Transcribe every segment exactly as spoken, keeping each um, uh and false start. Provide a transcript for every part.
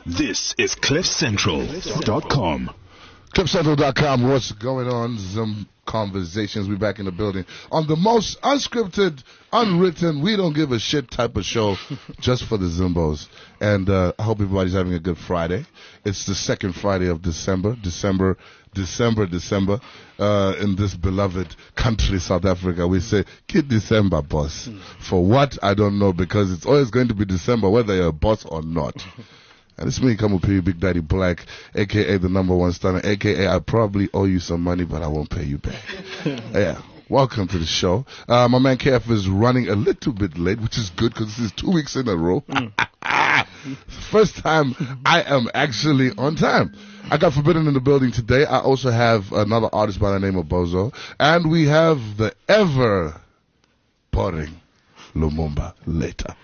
This is cliff central dot com. cliff central dot com, what's going on? Some conversations. We're back in the building on the most unscripted, unwritten, we don't give a shit type of show just for the Zimbos. And uh, I hope everybody's having a good Friday. It's the second Friday of December. December, December, December. Uh, in this beloved country, South Africa, we say, "Kid December, boss." For what? I don't know, because it's always going to be December, whether you're a boss or not. And it's me, Kamupi, Big Daddy Black, a k a the number one stunner, a k a I probably owe you some money, but I won't pay you back. Yeah. Welcome to the show. Uh, my man K F is running a little bit late, which is good because this is two weeks in a row. Mm. First time I am actually on time. I got Forbidden in the building today. I also have another artist by the name of Bozo. And we have the ever boring Lumumba later.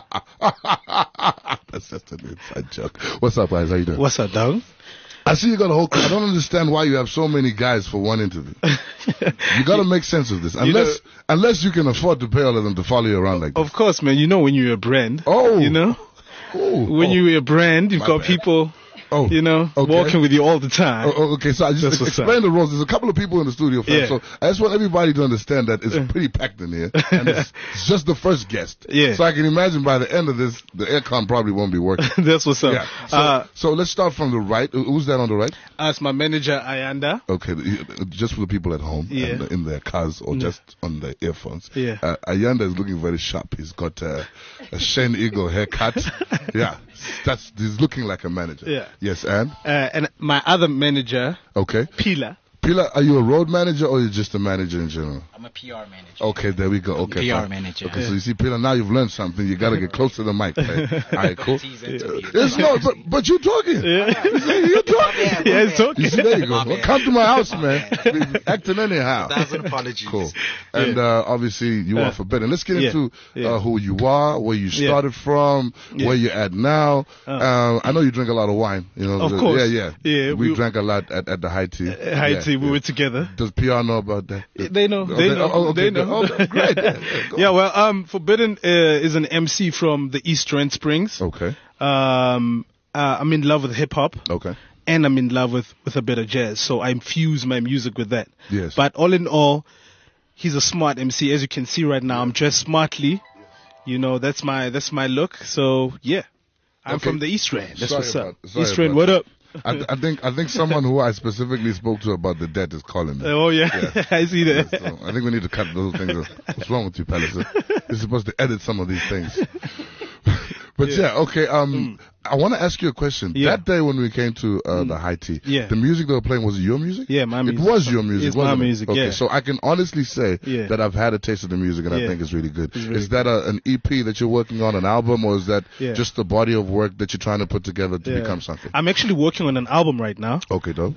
That's just an inside joke. What's up, guys? How you doing? What's up, dog? I see you got a whole. I don't understand why you have so many guys for one interview. You got to make sense of this, unless you know, unless you can afford to pay all of them to follow you around like this. Of course, man. You know when you're a brand. Oh, you know, oh, when oh. you're a brand, you've My got bad. people. Oh, you know, okay. walking with you all the time. Oh, okay, so I just ex- explain the rules. There's a couple of people in the studio, fam, yeah. so I just want everybody to understand that it's pretty packed in here, and it's, it's just the first guest. Yeah. So I can imagine by the end of this, the aircon probably won't be working. That's what's up. Yeah. So, uh, so let's start from the right. Who's that on the right? Uh, it's my manager, Ayanda. Okay, just for the people at home Yeah. and in their cars or Yeah. just on their earphones. Yeah. Uh, Ayanda is looking very sharp. He's got uh, a Shane Eagle haircut. Yeah, that's he's looking like a manager. Yeah. Yes, and Uh, and my other manager, okay. Pila. Pila, are you a road manager or are you just a manager in general? I'm a P R manager. Okay, there we go. Okay, P R fine. manager. Okay, so you see, Pila, now you've learned something. You got to get close to the mic. Right? All right, cool. Tease interview. It's no, but, but you're talking. Yeah. You're talking. Yeah, it's talking. You see, there you go. My Well, bad. come to my house, man. Acting anyhow. Thousand apologies. Cool. And uh, obviously, you Yeah. are Forbidden. Let's get Yeah. into Yeah. uh, who you are, where you Yeah. started from, Yeah. where you're at now. Uh. Uh, I know you drink a lot of wine. You know, Of the- course. Yeah, yeah. Yeah, We, we- drank a lot at, at the high tea. Uh, Hi, yeah, T. We yeah. were together. Does P R know about that? They know. Oh, They know. oh, okay, They good. know. Oh, great. Yeah, yeah, go Yeah, well, um, Forbidden uh, is an M C from the East Rand Springs. Okay. Um, uh, I'm in love with hip hop. Okay. And I'm in love with, with a bit of jazz, so I infuse my music with that. Yes. But all in all, he's a smart M C. As you can see right now, I'm dressed smartly. You know, that's my that's my look. So yeah, I'm Okay. from the East Rand. That's Sorry what's about- up. sorry East Rand, about what that. up? I, I think I think someone who I specifically spoke to about the debt is calling me. Oh yeah, Yeah. I see that. Yeah, so I think we need to cut those things off. What's wrong with you, Palliser? You're supposed to edit some of these things. But yeah, Yeah. okay. Um, I want to ask you a question. Yeah. That day when we came to uh, the high tea, Yeah. the music they were playing, was it your music? Yeah, my music. It was your music. It's my wasn't it? music, Okay, yeah. so I can honestly say Yeah. that I've had a taste of the music and I Yeah. think it's really good. It's really is that a, an E P that you're working on, an album, or is that Yeah. just the body of work that you're trying to put together to Yeah. become something? I'm actually working on an album right now. Okay, dope.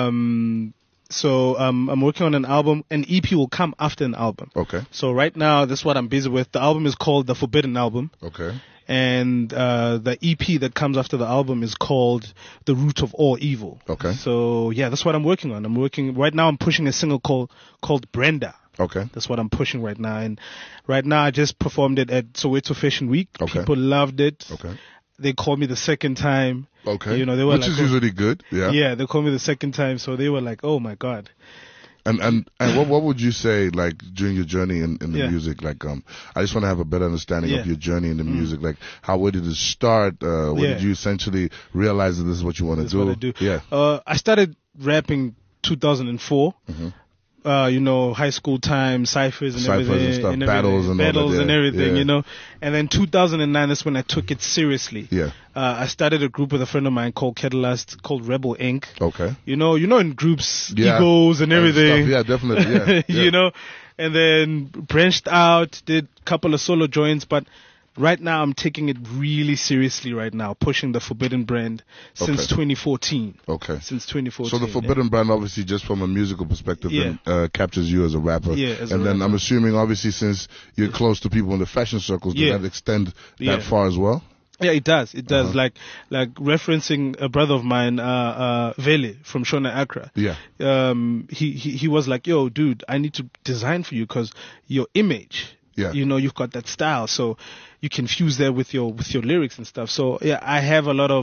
Um, so um, I'm working on an album. An E P will come after an album. Okay, So right now, that's what I'm busy with. The album is called The Forbidden Album. okay. And uh, the E P that comes after the album is called The Root of All Evil. Okay. So yeah, that's what I'm working on. I'm working right now. I'm pushing a single called called Brenda. Okay. That's what I'm pushing right now. And right now, I just performed it at Soweto Fashion Week. Okay. People loved it. Okay. They called me the second time. Okay. You know, they were Which like, is oh, usually good. Yeah. yeah, they called me the second time. So they were like, oh my god. And and and what what would you say like during your journey in, in the Yeah. music? Like um, I just want to have a better understanding Yeah. of your journey in the music. Like how where did it start? Uh, when Yeah. did you essentially realize that this is what you want to That's do? what I do. Yeah. Uh, I started rapping two thousand four. Mm-hmm. Uh, you know, high school time, ciphers and Ciphers and everything. stuff, everything, battles and all that, battles yeah, and everything, yeah. you know. And then two thousand nine, that's when I took it seriously. Yeah. Uh, I started a group with a friend of mine called Catalyst, called Rebel Incorporated. Okay. You know, you know, in groups, Yeah. egos and everything. stuff. Yeah, definitely. Yeah. yeah. You know, and then branched out, did a couple of solo joints, but right now I'm taking it really seriously right now, pushing the Forbidden brand since Okay. twenty fourteen. Okay. Since twenty fourteen. So the Forbidden brand, obviously, just from a musical perspective, Yeah. then, uh, captures you as a rapper. Yeah, as a and then rapper. I'm assuming, obviously, since you're close to people in the fashion circles, Yeah. does that extend that Yeah. far as well? Yeah, it does. It does. Uh-huh. Like, like referencing a brother of mine, uh, uh, Vele from Shona Accra. Yeah. Um, he, he, he was like, yo, dude, I need to design for you because your image, Yeah. you know, you've got that style. So you can fuse that with your, with your lyrics and stuff. So yeah, I have a lot of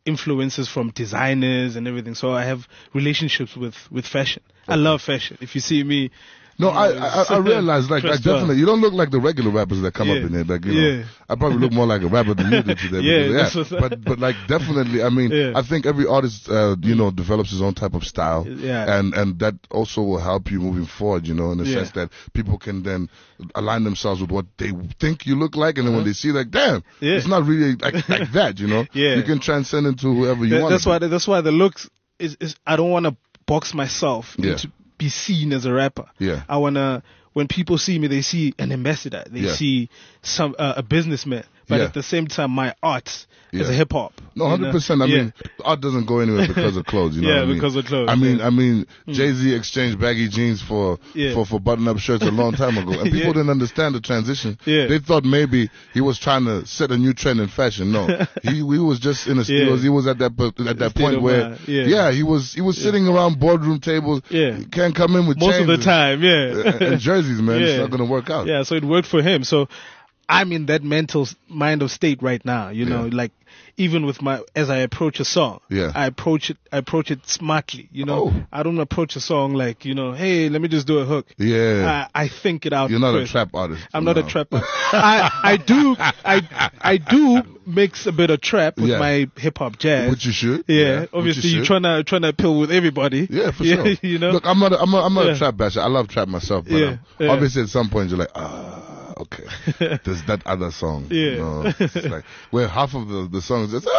influences from designers and everything. So I have relationships with, with fashion. I love fashion. If you see me, No, I, I I realize like, like definitely you don't look like the regular rappers that come Yeah. up in there. Like you know, Yeah. I probably look more like a rapper than you do today. Yeah, because, that's what's- but but like definitely, I mean, Yeah. I think every artist uh, you know develops his own type of style, Yeah. and and that also will help you moving forward. You know, in the Yeah. sense that people can then align themselves with what they think you look like, and then when they see like, damn, Yeah. it's not really like, like that. You know, Yeah. you can transcend into whoever you That- want. that's why that's why the looks is, is I don't want to box myself Yeah. into be seen as a rapper. Yeah. I wanna when people see me, they see an ambassador. They Yeah. see some uh, a businessman, but Yeah. at the same time, my art Yeah. is a hip hop. No, hundred percent. I mean, art doesn't go anywhere because of clothes. You know Yeah, what I mean? because of clothes, I mean, yeah. I mean, Jay Z exchanged baggy jeans for Yeah. for for button-up shirts a long time ago, and people Yeah. didn't understand the transition. Yeah. They thought maybe he was trying to set a new trend in fashion. No, he he was just in a he Yeah. was he was at that po- at that State point of where mind, yeah. he was he was sitting around boardroom tables. Yeah. He can't come in with Most of chains the time, yeah. and, and jerseys, man. It's Yeah. not gonna work out. Yeah, so it worked for him. So I'm in that mental s- mind of state right now, you know, Yeah. like even with my, as I approach a song, Yeah. I approach it, I approach it smartly, you know, Oh. I don't approach a song like, you know, hey, let me just do a hook. Yeah. I, I think it out. You're not first. a trap artist. I'm not a No. trap. I, I do, I, I do mix a bit of trap with Yeah. my hip hop jazz. Which you should. Yeah, Yeah, which obviously you you're should. trying to, trying to appeal with everybody. Yeah, for yeah, sure. You know? Look, I'm not. A, I'm. A, I'm not Yeah. a trap basher. I love trap myself, but Yeah, um, yeah. obviously at some point you're like, ah, okay. There's that other song. Yeah. You know, it's like where half of the the song is just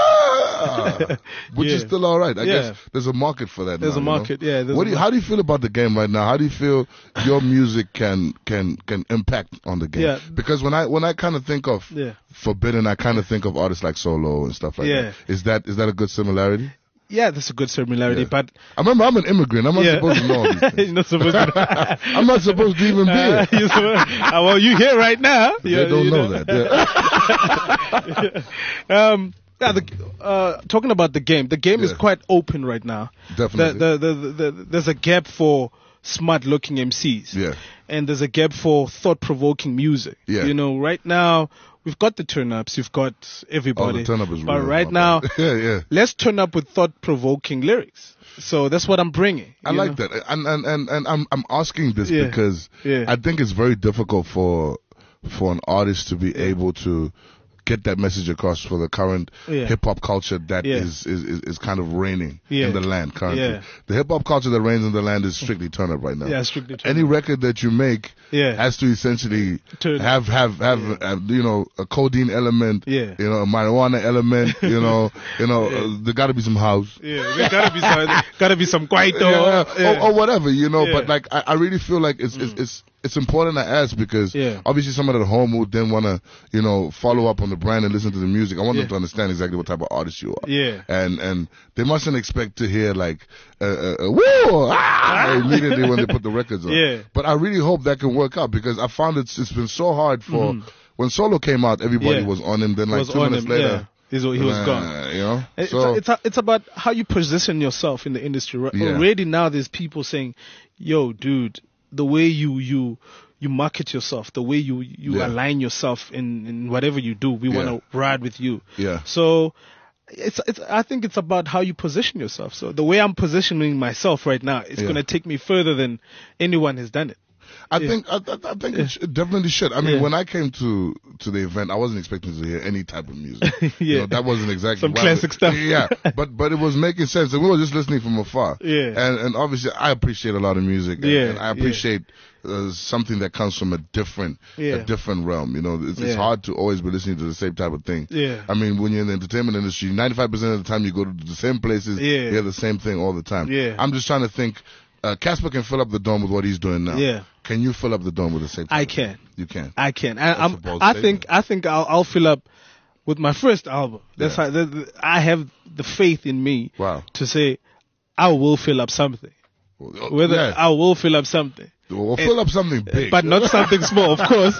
ah, which is Yeah. still all right. I Yeah. guess there's a market for that. There's now, a you know? market, yeah, there's What a do you, mar- how do you feel about the game right now? How do you feel your music can can can impact on the game? Yeah. Because when I when I kind of think of Yeah. Forbidden, I kind of think of artists like Solo and stuff like Yeah. that. Is that is that a good similarity? Yeah, that's a good similarity, Yeah. but I remember I'm an immigrant. I'm not yeah. supposed to know all these things. You're not supposed to. I'm not supposed to even be Uh, here. you're supposed- uh, well, you here right now. They You- don't you know that. Yeah. um, yeah, the, uh, talking about the game, the game is Yeah. quite open right now. Definitely. The, the, the, the, the, there's a gap for smart-looking M Cs. Yeah. And there's a gap for thought-provoking music. Yeah. You know, right now we've got the turn-ups, you've got everybody. Oh, the turn-up is but real, right my now, bad. Yeah, yeah. let's turn up with thought-provoking lyrics. So that's what I'm bringing. I you like know? that, and and and, and I'm I'm asking this Yeah. because Yeah. I think it's very difficult for for an artist to be able to get that message across for the current Yeah. hip hop culture that Yeah. is, is, is is kind of reigning Yeah. in the land currently. Yeah. The hip hop culture that reigns in the land is strictly turn up right now. Yeah, strictly turn Any up. record that you make Yeah. has to essentially Turn up. have have have uh, you know a codeine element, Yeah. you know a marijuana element, you know you know uh, there got to be some house. Yeah, there gotta be some, gotta be some guaito. Yeah, Yeah. Or, or whatever, you know. Yeah. But like, I, I really feel like it's, it's it's it's important to ask because Yeah. obviously someone at home who then want to you know follow up on the brand and listen to the music. I want Yeah. them to understand exactly what type of artist you are. Yeah. And and they mustn't expect to hear like uh, uh, uh, woo ah, immediately when they put the records on. Yeah. But I really hope that can work out because I found it's it's been so hard for when Solo came out, everybody Yeah. was on him. Then like was two on minutes him, later. yeah. He's, he was uh, gone. You know. It's, so it's, it's about how you position yourself in the industry. Right? Yeah. Already now there's people saying, yo, dude, the way you, you, you market yourself, the way you, you Yeah. align yourself in, in whatever you do, we Yeah. want to ride with you. Yeah. So it's, it's, I think it's about how you position yourself. So the way I'm positioning myself right now, it's Yeah. going to take me further than anyone has done it. I Yeah. think I, I I think it, sh- it definitely should. I mean, Yeah. when I came to to the event, I wasn't expecting to hear any type of music. You Yeah. know, that wasn't exactly Some why classic we- stuff. Yeah, but but it was making sense, and we were just listening from afar. Yeah. and and obviously, I appreciate a lot of music. And, Yeah, and I yeah. appreciate. Uh, something that comes from a different, Yeah. a different realm. You know, it's, it's Yeah. hard to always be listening to the same type of thing. Yeah. I mean, when you're in the entertainment industry, ninety-five percent of the time you go to the same places, Yeah. you hear the same thing all the time. Yeah. I'm just trying to think. Uh, Casper can fill up the dome with what he's doing now. Yeah. Can you fill up the dome with the same? I type of thing? can. You can. I can. I, That's a I'm, bold I statement. think. I think I'll, I'll fill up with my first album. That's Yeah. how. That, that- I have the faith in me Wow. to say I will fill up something. Whether yeah. I will fill up something, We'll fill up something big. but not something small, of course.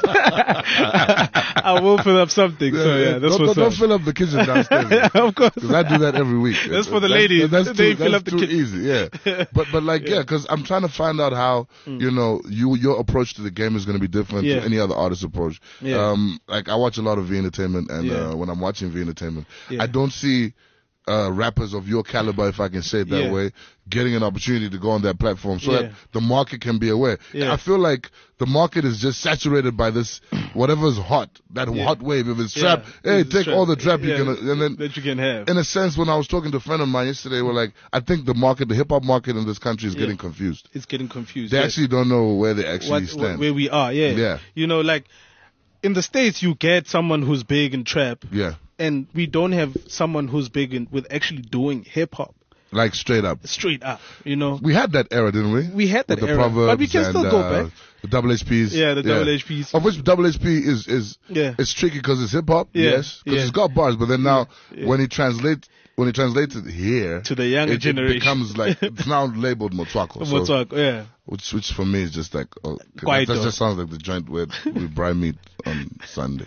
I will fill up something. So yeah, that's don't, what's don't up. fill up the kitchen downstairs. Of course. Because I do that every week. That's for the ladies. That's too, They fill that's up the too kitchen. easy, yeah. But but like yeah, because I'm trying to find out how you know you your approach to the game is going to be different Mm. Yeah. to any other artist's approach. Yeah. Um, like I watch a lot of V Entertainment, and Yeah. uh, when I'm watching V Entertainment, Yeah. I don't see uh, rappers of your caliber, if I can say it that Yeah. way, getting an opportunity to go on that platform so Yeah. that the market can be aware. Yeah. I feel like the market is just saturated by this, whatever's hot, that Yeah. hot wave. If it's Yeah. trap, hey, It's take trap. all the trap Yeah, you can, and then that you can have. in a sense, when I was talking to a friend of mine yesterday, we're like, I think the market, the hip hop market in this country is Yeah. getting confused. It's getting confused. They yeah. actually don't know where they actually what, stand. where we are. Yeah. Yeah. You know, like in the States, you get someone who's big in trap, yeah, and we don't have someone who's big in with actually doing hip hop like straight up. straight up. You know, We had that era, didn't we? we had that With the era, Proverbs but we can still and, go uh, back. The double H Ps. Yeah, the double H Ps. Of which double H P is is Yeah. it's tricky because it's hip hop. Yeah, Yes, because yeah. it's got bars. But then now Yeah. when he translates when he translates it here To the younger it, generation. it becomes like it's now labeled Motswako. What's so, up? Yeah. which which for me is just like oh, Quite that, that dope. just sounds like the joint where we bride meat on Sunday.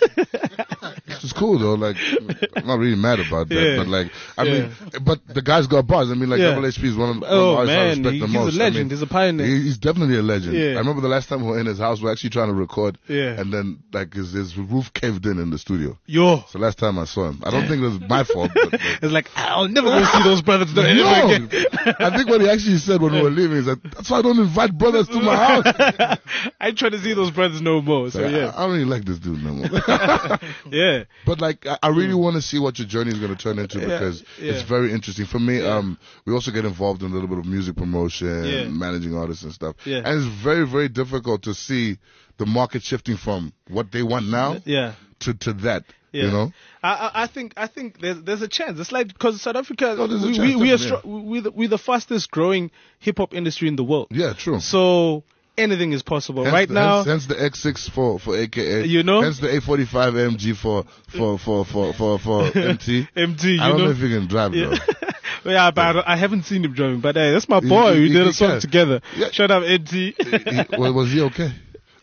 It's cool though. Like I'm not really mad about that, Yeah. but like I Yeah. mean, but the guy's got bars. I mean, like Yeah. Double H P is one of, one Oh, of the artists I man, respect he- the he's most. a legend. I mean, He's a pioneer. he- he's definitely a legend. Yeah. I remember the last time we were in his house, we were actually trying to record, Yeah. and then like his, his roof caved in in the studio. Yo. So last time I saw him, I don't think it was my fault. But, but It's like, I'll never go see those brothers ever no, again. I think what he actually said when we were leaving is that that's why I don't invite brothers to my house. I try to see those brothers no more. So I- yeah, I, I don't really like this dude no more. yeah, But like, I, I really want to see what your journey is going to turn into Yeah, because yeah. it's very interesting for me. Um, we also get involved in a little bit of music promotion, Yeah. managing artists and stuff. Yeah. And it's very, very difficult to see the market shifting from what they want now yeah. to to that. Yeah. You know, I, I I think I think there's there's a chance. It's like because South Africa, Oh, there's a we, chance, we, we are definitely, stro- we the, we're the fastest growing hip hop industry in the world. yeah, true. So anything is possible. Hence right the, now, hence, hence the X six for for A K A, You know? hence the A forty-five M G for for for for for, for M T. M T. You I don't know? know, if you can drive yeah. though. yeah, but I, don't- I haven't seen him driving. But hey, that's my He- boy. he- we did he a song can. together. Yeah. Shut up, M T. He- was, was he okay?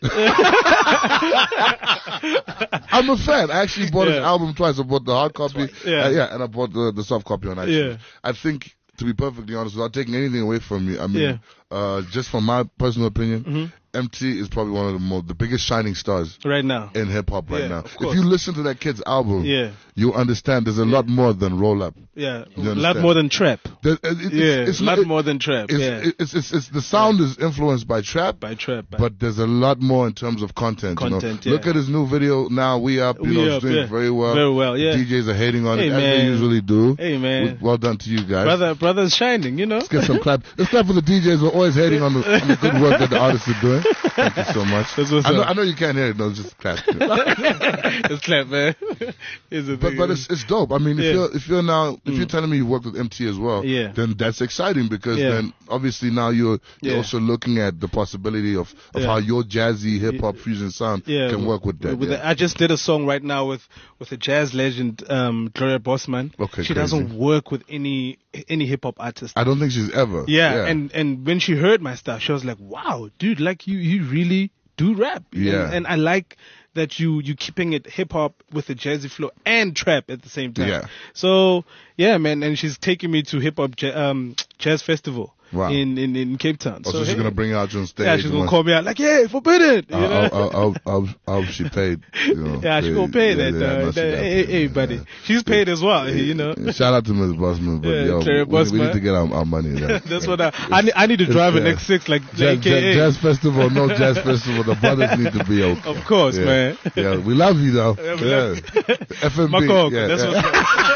I'm a fan. I actually bought his Yeah. album twice. I bought the hard copy, Yeah. uh, yeah, and I bought the, the soft copy on iTunes. Yeah. I think, to be perfectly honest, without taking anything away from you, I mean, Yeah. uh, just from my personal opinion, Mm-hmm. M T is probably one of the most, the biggest shining stars right now. in hip hop right Yeah, now. of If course. you listen to that kid's album, Yeah. you understand there's a lot more than roll up. Yeah, a You lot understand? more than trap. There- it- it's, Yeah, it's a lot not, more than trap. It's, yeah, it's, it's, it's, the sound is influenced by trap, by trap. By but there's a lot more in terms of content. Content, you know? yeah. Look at his new video now. We up, you We know, it's Up, doing yeah. very well. Very well, yeah. The D Js are hating on Hey, it as they man. usually do. Hey, man. Well done to you guys. brother, brother's shining. You know. Let's get some clap. Let's clap for the D Js. We're always hating on the, on the good work that the artists are doing. Thank you so much. That's what's I know, up. I know you can't hear it. No, just clap. It's clap, man. It's a But thing. but it's it's dope. I mean, if Yeah. you're if you're now if you're telling me you worked with M T as well, Yeah. then that's exciting because Yeah. then obviously now you're you're Yeah. also looking at the possibility of, of Yeah. how your jazzy hip hop fusion sound yeah, can work with that. with yeah. the- I just did a song right now with with a jazz legend, um, Gloria Bossman. Okay, she crazy. doesn't work with any any hip hop artist. I don't think she's ever. Yeah, and and when she heard my stuff, she was like, "Wow, dude, like you you really do rap." Yeah. and, and I like that you you keeping it hip hop with a jazzy flow and trap at the same time. Yeah. So yeah, man, and she's taking me to hip hop ja- um, jazz festival Wow. in, in in Cape Town. Oh, so, she's hey, gonna bring you out on stage. yeah, she's gonna once- call me out like, "Yeah, forbidden." You I'll, know? I'll, I'll, I'll, I'll, I'll, she paid. You know, Yeah, she gonna pay yeah, that. yeah, uh, I know she that- gotta hey, pay, hey, yeah. buddy, she's paid as well. You know. Yeah, shout out to Miz Bossman, but Yeah, yo, Claire we, we Bossman. need to get our, our money. Right? That's what I I need, I need to drive an Yeah. X six like Jazz, A K A. jazz, jazz festival, no jazz festival. The brothers need to be okay. Of course, yeah. man. Yeah, we love you though. Yeah, we Yeah, love F M B. Makok, yeah, that's yeah.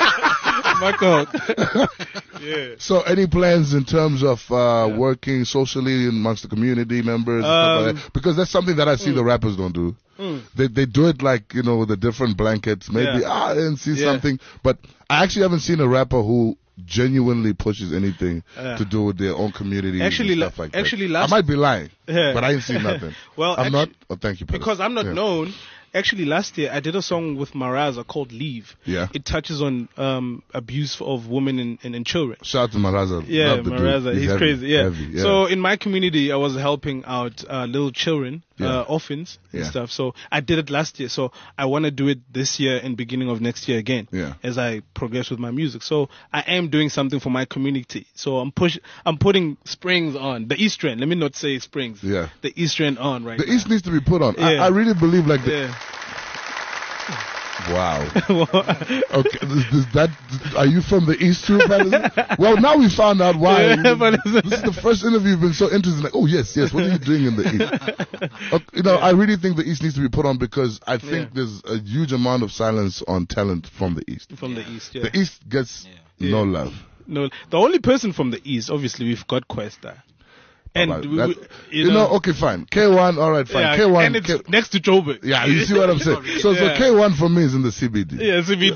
what's Makok. Yeah. So, any plans in terms of uh, working socially amongst the community members, and stuff like Um, that? Because that's something that I see the rappers don't do. They they do it like, you know, with the different blankets. Maybe Yeah. ah, I didn't see Yeah. something, but I actually haven't seen a rapper who genuinely pushes anything Yeah. to do with their own community Actually, and la- stuff like actually that. last- I might be lying, Yeah. but I ain't seen nothing. Well, I'm not. actu- Oh, thank you, Pettis. Because I'm not Yeah. known. Actually, last year I did a song with Maraza called "Leave." Yeah. It touches on um, abuse of women and, and, and children. Shout out to Maraza. Yeah, Love the dude. Maraza, he's, heavy, crazy. Yeah. heavy, yeah. So in my community, I was helping out uh, little children, Yeah. uh, orphans and Yeah. stuff. So I did it last year. So I want to do it this year and beginning of next year again. Yeah. As I progress with my music, so I am doing something for my community. So I'm push, I'm putting Springs on the East End. Let me not say Springs. Yeah. The East End on right the now. East needs to be put on. I, Yeah. I really believe like the, Yeah. Wow. Okay, is, is that are you from the East too, Patterson? Well, now we found out why. Yeah, but This is the first interview you've been so interested. Like, oh yes, yes. What are you doing in the East? Okay, you know, I really think the East needs to be put on because I think Yeah. there's a huge amount of silence on talent from the East. From the East, yeah. The East gets Yeah. no love. No, the only person from the East, obviously, we've got Questa. And, Alright, we, that- we, you, know, okay, fine. K one, all right, fine. yeah, K one, and it's K- next to Joburg. yeah, you see what I'm saying? So, so Yeah. K one for me is in the C B D. Yeah, C B D.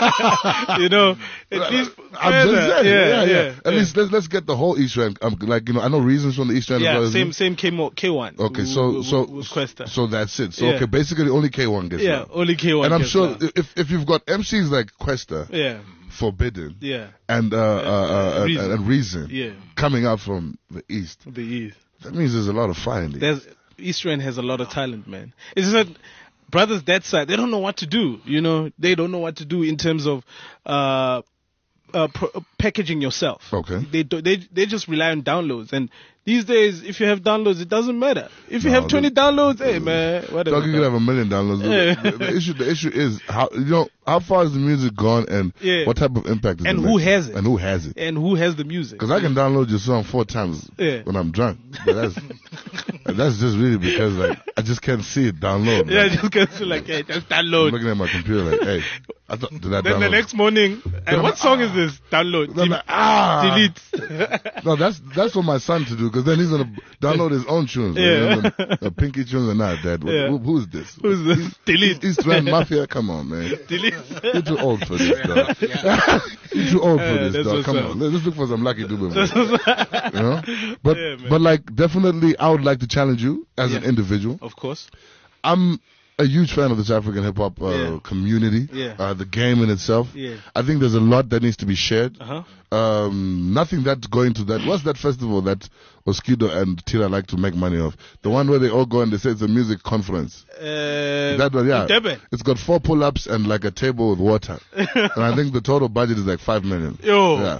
You know, at least I'm just further. saying, yeah, yeah. yeah. At yeah. least let's let's get the whole East End. Um, like you know, I know reasons from the East End. as Yeah, well as same me. same K mo- K one. Okay, so w- so w- with Questa. so that's it. So Yeah. okay, basically only K one gets Yeah, love. only K one. And I'm gets sure love. if if you've got M Cs like Questa, Yeah, Forbidden, yeah, and uh, uh, uh, Reason. and, and Reason yeah. coming out from the East, The East. that means there's a lot of fire in the East. There's East End has a lot of talent, man. It's just that brothers that side, they don't know what to do. You know, they don't know what to do in terms of uh, uh, pro- uh, packaging yourself. Okay. They do, they they just rely on downloads, and these days, if you have downloads, it doesn't matter. If you No, have twenty the- downloads, hey man, whatever. Dog, you could have a million downloads. Yeah. The, the issue, the issue is how you know how far is the music gone, and Yeah. what type of impact is And it who making? has it? and who has it? And who has the music? Because I can download your song four times Yeah. when I'm drunk, but that's that's just really because like I just can't see it download. Yeah, man. just gets to like, hey, just I'm download. looking at my computer like, hey, I thought did I Then download? the next morning, hey, I'm what like, song ah. is this? Download. Then I'm Del- like, ah, delete. No, that's that's for my son to do because then he's gonna download his own tunes. Yeah. You know, the, the Pinky tunes are not dead. Yeah. Who, who's this? Who's this? Delete. East Rand Mafia. Come on, man. Delete. You're too old for this, dog. You're too old for Yeah, this, that's dog. what's Come up. on, let's look for some Lucky Dube. man. You know, but Yeah, man. but like definitely, I would like to challenge you as an Yeah. individual. Of course. I'm a huge fan of the South African hip hop uh, Yeah. community, Yeah. uh, the game in itself. Yeah. I think there's a lot that needs to be shared. Uh huh. Um, nothing that's going to that. What's that festival that Oskido and Tira like to make money off? The one where they all go and they say it's a music conference. Uh, That one, yeah. in Durban. It's got four pull-ups and like a table with water. And I think the total budget is like five million. Yo. Yeah.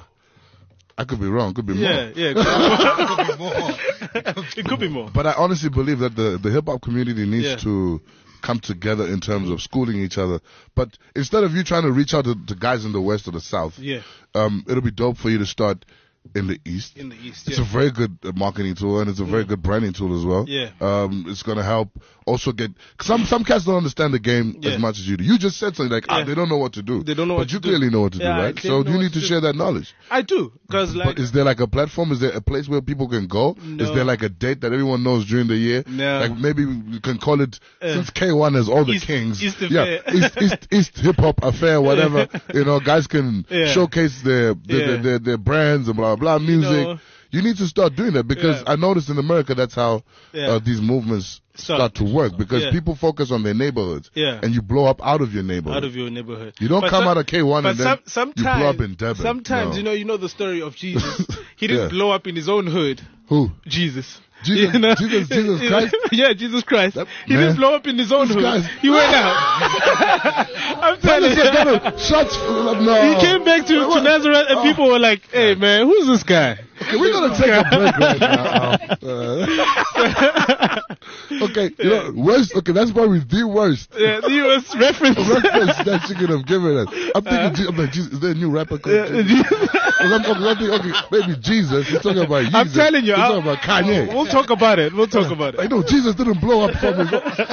I could be wrong. Could be Yeah, more. yeah. It could be more. It could be more. But I honestly believe that the, the hip hop community needs Yeah. to come together in terms of schooling each other. But instead of you trying to reach out to, to guys in the West or the South, Yeah. um, it'll be dope for you to start in the East. In the East. It's Yeah. a very good uh, marketing tool and it's a very good branding tool as well. Yeah. Um, it's gonna help also get some some cats don't understand the game Yeah. as much as you do. You just said something like, ah, Yeah. they don't know what to do. They don't know but what you to do. clearly know what to Yeah, do, I right? clearly So know you what need to to do. share that knowledge. I do, because like But is there like a platform? Is there a place where people can go? Is No. there like a date that everyone knows during the year? No. Like maybe we can call it Uh, since K one has all the East- kings. East yeah, Affair. East East East hip hop affair, whatever. You know, guys can Yeah. showcase their their, Yeah. their their their brands and blah blah music. know. You need to start doing that because Yeah. I noticed in America that's how Yeah. uh, these movements Start. start to work because Yeah. people focus on their neighborhoods Yeah. and you blow up out of your neighborhood. out of your neighborhood. You don't But come some- out of K one but and then some, you sometimes, blow up in Durban. Sometimes, No. you know, you know the story of Jesus. He didn't Yeah. blow up in his own hood. Who? Jesus. Jesus- You know? Jesus- Jesus Christ? Yeah, Jesus Christ. That- he man. didn't blow up in his own This hood. guy's- He went out. I'm telling you. Shots. No. He came back to, to Nazareth and Oh. people were like, hey man, who's this guy? Okay, we're gonna take a break right now. Uh, okay, you know, worst. Okay, that's probably the worst Yeah, he was reference. reference that you could have given us. I'm thinking, Je- I'm like, Jesus, is there a new rapper called? Yeah, Jesus? Jesus. I'm, I'm, I'm thinking, okay, maybe Jesus. He's talking about Jesus. I'm telling you, He's I'll- talking about Kanye. We'll talk about it. We'll talk about I it. know Jesus didn't blow up from his.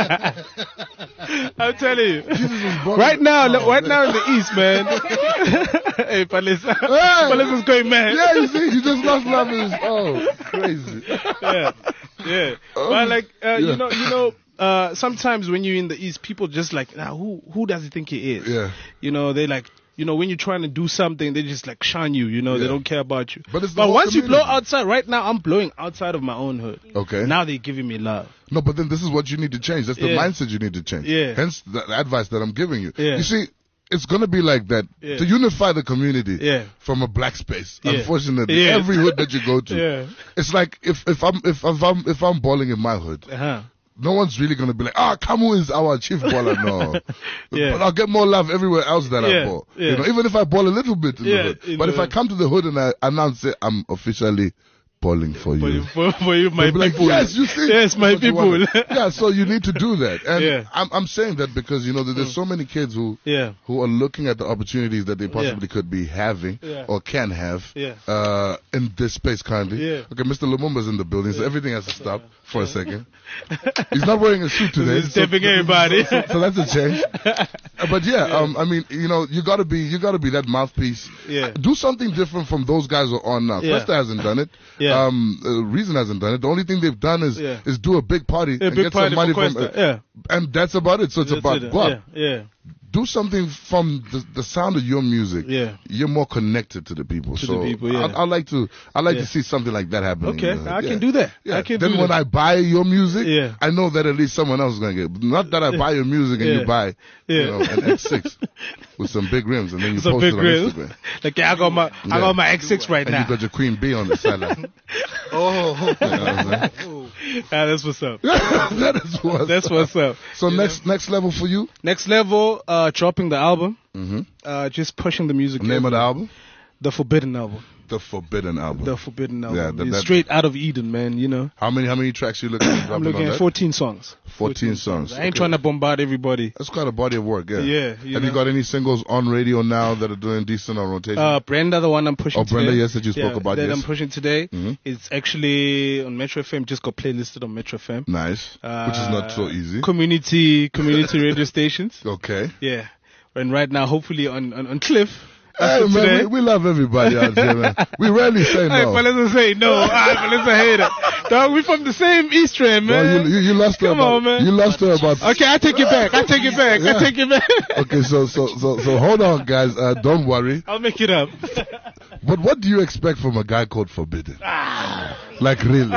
I'm telling you. Jesus was born Right in- now, Oh, right man. now in the East, man. Hey, Palisa. Hey! Palisa's going mad. Yeah, you see, you just lost love. Is oh, crazy. yeah, yeah. Um, But like, uh, yeah. you know, you know, uh, sometimes when you're in the East, people just like, nah, who who does he think he is? Yeah. You know, they like, you know, when you're trying to do something, they just like shun you. You know, they Yeah. don't care about you. But it's the but whole once you blow community. outside, right now I'm blowing outside of my own hood. Okay. Now they're giving me love. No, but then this is what you need to change. That's the Yeah. mindset you need to change. Yeah. Hence the the advice that I'm giving you. Yeah. You see, it's gonna be like that Yeah. to unify the community Yeah. from a black space. Yeah. Unfortunately, Yeah. every hood that you go to, Yeah. it's like if if I'm if, if I'm if I'm balling in my hood, Uh-huh. no one's really gonna be like, ah, Kamu is our chief baller. No, Yeah. but I'll get more love everywhere else that I Yeah. ball. Yeah. You know, even if I ball a little bit in Yeah, the hood. in But the if I hood. come to the hood and I announce it, I'm officially bowling for For you. you, for, for you, my They'll be like, people. yes, you see. Yes, my That's what you people. wanted. Yeah, so you need to do that. And Yeah. I'm, I'm saying that because, you know, that there's so many kids who Yeah. who are looking at the opportunities that they possibly could be having Yeah. or can have Yeah. uh, in this space currently. Yeah. Okay, Mister Lumumba's in the building, so everything has to stop for a second. He's not wearing a suit today. He's stepping everybody. So, so that's a change. Uh, But yeah, um, I mean, you know, you gotta be, you gotta be that mouthpiece. Yeah. Do something different from those guys who are on now. Yeah. Questa hasn't done it. Yeah. Um, uh, Reason hasn't done it. The only thing they've done is Yeah. is do a big party Yeah, and big get party some money for from, Questa. uh, Yeah. and that's about it. So it's That's about it. guap. Yeah. Yeah. Do something from the, the sound of your music. Yeah. You're more connected to the people. To so the people, yeah. I'd, I'd like to, I'd like Yeah. to see something like that happening. Okay, uh, I yeah. can do that. Yeah. I can then do when that. I buy your music, Yeah. I know that at least someone else is going to get. Not that I buy your music and Yeah. you buy, you Yeah. know, an X six with some big rims and then you Some post big it on rims. Instagram. Like, yeah, I got my, Yeah. I got my X six right And now. you got your Queen Bee on the sideline. Oh, You know what I'm saying? Yeah, that's what's up. that is what's That's what's up. So next next level for you? Next level, uh, dropping the album. Mm-hmm. Uh, just pushing the music. Name of the album? The Forbidden album. The Forbidden Album. The Forbidden album. Yeah, that- It's that- straight out of Eden, man. You know. How many how many tracks you looking at I'm dropping looking on at that? fourteen songs. fourteen songs. I ain't Okay. trying to bombard everybody. That's quite a body of work, yeah. Yeah, you Have you know. got any singles on radio now that are doing decent on rotation? Uh, Brenda, the one I'm pushing Oh, Brenda, today. yes, that you spoke yeah, about, That yes. I'm pushing today. Mhm. It's actually on Metro F M. Just got playlisted on Metro F M. Nice. Uh, Which is not so easy. Community, community radio stations. Okay. Yeah. And right now, hopefully on, on, on Cliff. Hey, After man, today. we, we love everybody out here, man. We rarely say Hey, no. Melissa say no. Ah, Melissa hate it. Dog, we from the same East End, man. Well, you, you, you lost her Come about, on, man. You lost her about. Okay, I take it back. I take it back. Yeah. I take it back. Okay, so, so, so, so hold on, guys. Uh, don't worry. I'll make it up. But what do you expect from a guy called Forbidden? Ah. Like, really?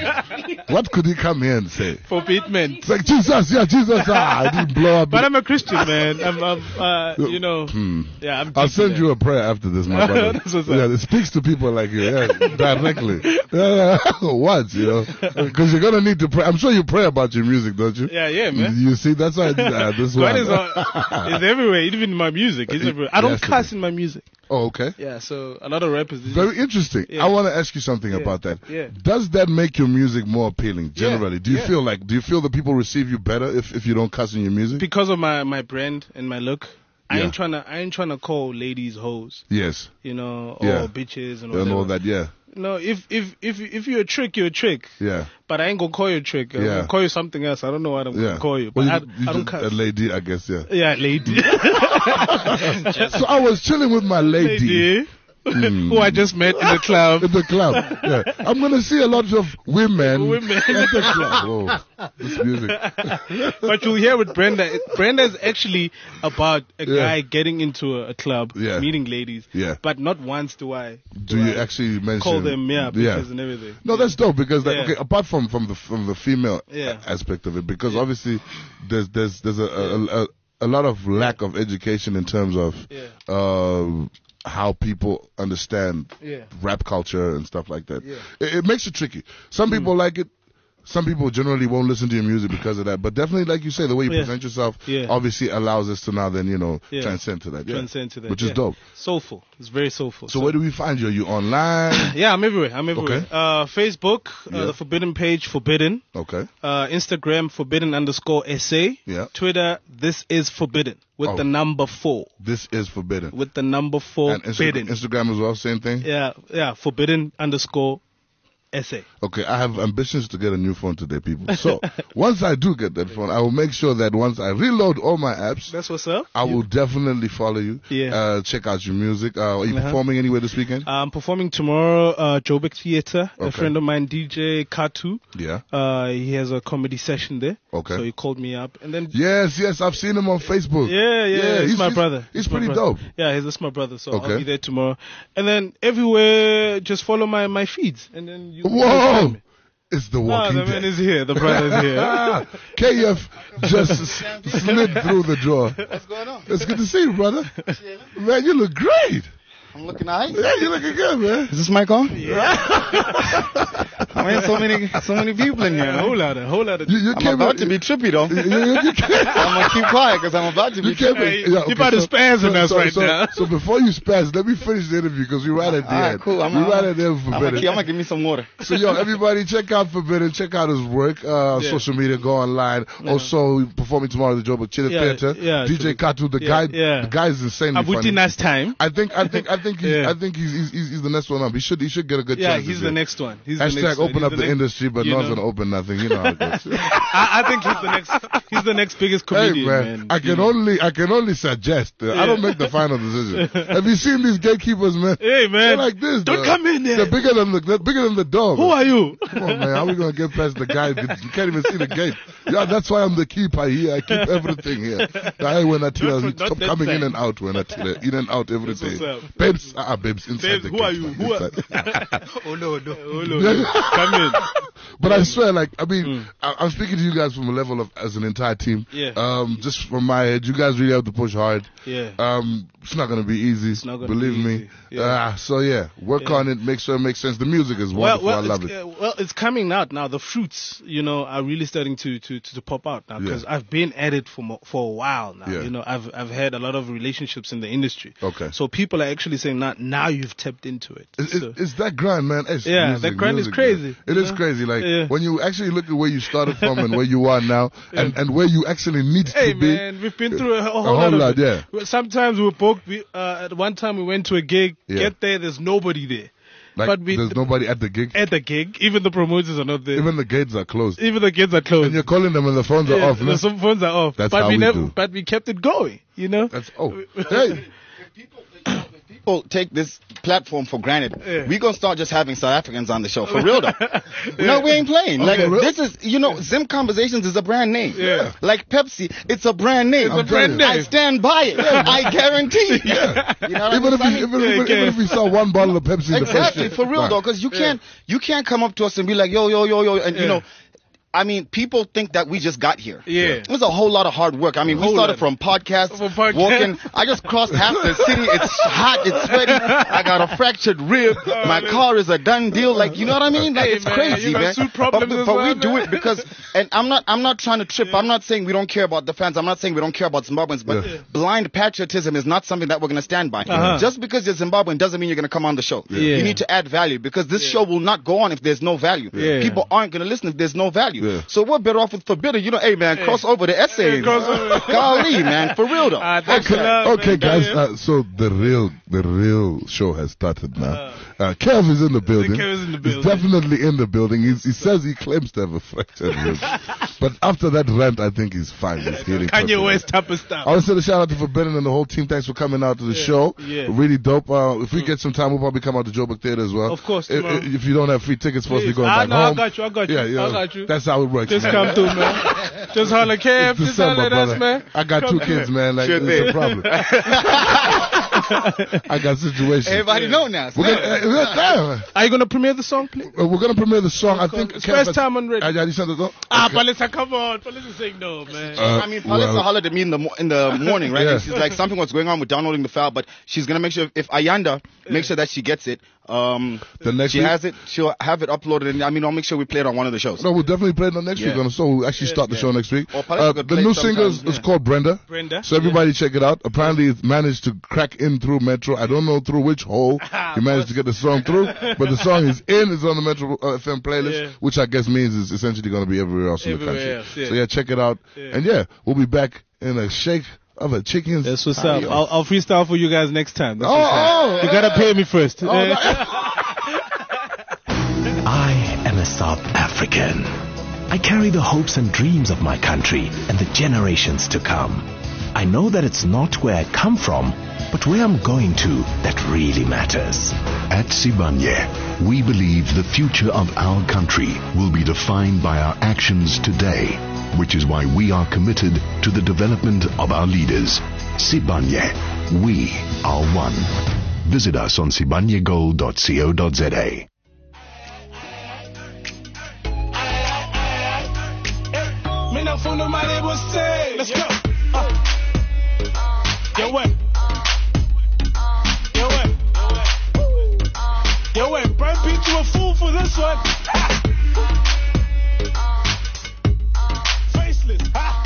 What could he come here and say? Forbidden. It's like, Jesus, yeah, Jesus, ah, I didn't blow up. But I'm a Christian, man. I'm, I'm uh, you know, Hmm. yeah, I'm. I'll deep in send that. you a prayer after this, my brother. That's what's up. Yeah, it speaks to people like you, yeah, directly. Yeah, what, you know? Because you're gonna need to pray. I'm sure you pray about your music, don't you? Yeah, yeah, man. You see, that's why I did that. This God one. is, uh, is everywhere, even in my music. It's everywhere. I don't Yes, it cuss is. in my music. Oh, okay. Yeah, so a lot of rappers. they Very just- interesting. Yeah. I want to ask you something Yeah, about that. yeah. Does that make your music more appealing generally? Do you yeah. feel like do you feel that people receive you better if, if you don't cuss in your music? because of my, my brand and my look. I Yeah. ain't trying to I ain't trying to call ladies hoes, Yes. you know, Yeah. or bitches and, And all whatever. that, yeah. No, if if if if you're a trick, you're a trick. Yeah. But I ain't gonna call you a trick. I'm Yeah. gonna call you something else. I don't know what I'm Yeah. gonna call you. Well, But you, I, you I don't just- cuss. a lady, I guess, yeah. Yeah, lady. So I was chilling with my lady. lady. Hmm. Who I just met in the club. In the club. Yeah. I'm going to see a lot of women, Women. at the club. Whoa. This music. But you'll hear with Brenda. it- Brenda is actually about a Yeah. guy getting into a, a club, Yeah. meeting ladies. Yeah. But not once do I Do you actually mention... call them yeah, Yeah. bitches and everything. No, that's dope because like, Yeah. okay, apart from from the from the female Yeah. a- aspect of it, because obviously there's there's there's a a, a a lot of lack of education in terms of Yeah. uh, how people understand Yeah. rap culture and stuff like that. Yeah. It, it makes it tricky. Some people like it. Some people generally won't listen to your music because of that. But definitely, like you say, the way you Yeah. present yourself Yeah. obviously allows us to now then, you know, Yeah. transcend to that. Yeah. Transcend to that. Which is yeah. dope. Soulful. It's very soulful. So, where do we find you? Are you online? Yeah, I'm everywhere. I'm everywhere. Okay. Uh, Facebook, uh, Yeah. the Forbidden page, Forbidden. Okay. Uh, Instagram, Forbidden underscore S A. Yeah. Twitter, this is Forbidden with Oh. the number four. This is forbidden. With the number four, And Insta- Forbidden. Instagram as well, same thing? Yeah, yeah, Forbidden underscore S A. Okay, I have ambitions to get a new phone today, people. So, once I do get that phone, I will make sure that once I reload all my apps, That's what's up. I will definitely follow you. Yeah. Uh, check out your music. Uh, are you Uh-huh. performing anywhere this weekend? I'm performing tomorrow, uh, Joburg Theatre. A Okay. friend of mine, D J Katu, Yeah. uh, he has a comedy session there. Okay. So he called me up. And then, Yes, yes, I've seen him on Facebook. yeah, yeah, he's, my brother. He's, my pretty brother. dope. Yeah, he's that's my brother. So Okay. I'll be there tomorrow. And then everywhere, just follow my, my feeds. And then you. you'll Whoa! find me. It's the Ah, Walking the man Dead. is here. The brother is here. K F just s- slid through the door. what's going on? It's good to see you, brother. Man, you look great. I'm looking nice. Yeah, you're looking good, man. Is this mic on? Yeah. I mean, so many, so many people in here. A Man. whole lot of, whole lot of. You, you I'm came about in- to be trippy though. You, you, you came, I'm gonna keep quiet because I'm about to be you came trippy. in- yeah, Keep okay, out the so- spazzing us so, right so, now. So before you spaz, let me finish the interview because we're right at the All right, end. cool. I'm, we're I'm, right at the end for I'm, gonna, Forbidden. I'm gonna give me some water. So yo, everybody, check out Forbidden. Check out his work. Uh, Yeah. Social media, go online. Also, performing tomorrow at the Joburg Chile Yeah, Theater. yeah, D J true. Katu, the Yeah, guy, yeah. the guy is insanely Abuti funny. nice time. I think, I think, I think, he's, Yeah. I think he's, he's, he's he's the next one up. He should, he should get a good Yeah, chance. he's this the year. next one. He's the Hashtag next one. open He's up the the next- industry, but you no one's know. gonna open nothing. You know how it goes. I, I think he's the next. He's the next biggest Hey comedian, man, man. I You can know. only I can only suggest. Uh, I don't make the final decision. Have you seen these gatekeepers, man? Hey man, They're like this. don't though. come in there. They're bigger than the they're bigger than the dog. Who are you? Come on, man. How are we gonna get past the guy? You can't even see the gate. Yeah, that's why I'm the keeper here. I keep everything here. I when I tell Not you, from- not stop that coming in side. and out when I tell you, in and out every That's day. what's up. Babes, ah, uh, babes, inside Babes, the who gate, are you? man, Who are- inside. Oh no, no, oh no, no. Come in. But I swear, like, I mean, Mm. I, I'm speaking to you guys from a level of as an entire team. Yeah. Um, just from my head, you guys really have to push hard. Yeah. Um, it's not gonna be easy. It's not gonna believe be me. easy. Yeah. Uh, so yeah, work Yeah. on it. Make sure it makes sense. The music is Well, wonderful. well, I love it's, it. uh, well, it's coming out now. The fruits, you know, are really starting to to, to, to pop out now because Yeah. I've been at it for mo- for a while now. Yeah. You know, I've I've had a lot of relationships in the industry. Okay. So people are actually saying now now you've tapped into it. It's, So- it's, it's that grind, man. It's Yeah, music, that grind is music, crazy, man. It you is know? crazy. Like Yeah. when you actually look at where you started from and where you are now, and, and where you actually need Hey to be. man, we've been through a, whole, whole lot, lot, of it. yeah. Well, sometimes we were booked. We, uh, at one time we went to a gig. Yeah. Get there, there's nobody there. Like but we there's nobody at the gig. at the gig. Even the promoters are not there. Even, Even the gates are closed. the gates are closed. And you're calling them and the phones are Yeah, off. the- man. some phones are off. That's but how we we never. do. But we kept it going. You know. That's oh, hey, People take this platform for granted. Yeah. We gonna start just having South Africans on the show for real though. No, we ain't playing. Like for real? this is, you know, Zim Conversations is a brand name. Yeah. Like Pepsi, it's a brand name. It's a brand telling you. I name. stand by it. I guarantee. Yeah. You know what even if I we, mean? even, Yeah, even, okay. even if we saw one bottle of Pepsi, in the first Exactly, year, for real fine. though, because you can't you can't come up to us and be like, yo, yo, yo, yo, and you Yeah. know, I mean, people think that we just got here. Yeah. It was a whole lot of hard work. I mean, we Whole started lot. from podcasts, From podcast. walking. I just crossed half the city. It's hot. It's sweaty. I got a fractured rib. My car is a done deal. Like, you know what I mean? Like, Hey, it's man, crazy, you got man. suit problems but as but well, we do man. it because, and I'm not, I'm not trying to trip. I'm not saying we don't care about the fans. I'm not saying we don't care about Zimbabweans, but Yeah. blind patriotism is not something that we're going to stand by. Uh-huh. Just because you're Zimbabwean doesn't mean you're going to come on the show. Yeah. You need to add value because this show will not go on if there's no value. Yeah. People aren't going to listen if there's no value. Yeah. So we're better off with Forbidden. You know, hey man, cross over the essays. cross over. Golly, man, for real though. Ah, thanks Okay, a lot, okay, man. guys. Yeah. Uh, so the real, the real show has started now. Uh, Kev is in the building. Kev is in the He's building. definitely in the building. He's, he says he claims to have a fractured rib, but after that rant, I think he's fine. He's healing. Kanye perfectly. West type of stuff. I want to say a shout out to Forbidden and the whole team. Thanks for coming out to the show. yeah. Really dope. Uh, if we get some time, we'll probably come out to Joburg Theater as well. Of course, If, tomorrow. if you don't have free tickets for us, we're Please. going Ah, back no, I home. got you, I got you, Yeah, yeah. I got you. That's how it works. Just man. come through, man. Just holler, Kev. Just December, holler at brother. us, man. I got two Come- kids, man. Like, Sure it's thing. a problem. I got situations. Everybody know now. We're gonna, uh, we're- damn. Are you gonna premiere the song, please? Uh, we're gonna premiere the song. I think It's Kev first has- time on radio. Uh, yeah, you sent it up? Ah, Okay. Palisa, come on. Palisa saying no, man. Uh, I mean, Palisa well- hollered at me in the mo- in the morning, right? Yeah. And she's like, something was going on with downloading the file, but she's gonna make sure if Ayanda make sure that she gets it. Um, The next she week? has it. She'll have it uploaded, and I mean, I'll make sure we play it on one of the shows. No, we'll definitely play it on next Yeah. week on the show. We'll actually start the Yeah. show next week. Or Palisa Uh, could the play new sometime, single is, is yeah. called Brenda. Brenda. So everybody check it out. Apparently, it's managed to crack in through Metro. I don't know through which hole he managed to get the song through, but the song is in. It's on the Metro uh, F M playlist, Yeah. which I guess means it's essentially going to be everywhere else in the Everywhere country. else, yeah. So yeah, check it out. Yeah. And yeah, we'll be back in a shake of a chicken's. That's what's up. Adios. I'll, I'll freestyle for you guys next time. That's Oh, what's up. oh, You gotta pay me first. oh, no. I am a South African. I carry the hopes and dreams of my country and the generations to come. I know that it's not where I come from, but where I'm going to that really matters. At Sibanye, we believe the future of our country will be defined by our actions today, which is why we are committed to the development of our leaders. Sibanye, we are one. Visit us on sibanyegold dot co dot za. Let's go. Uh. Yo, what? Yo, what? one. Faceless. Ha.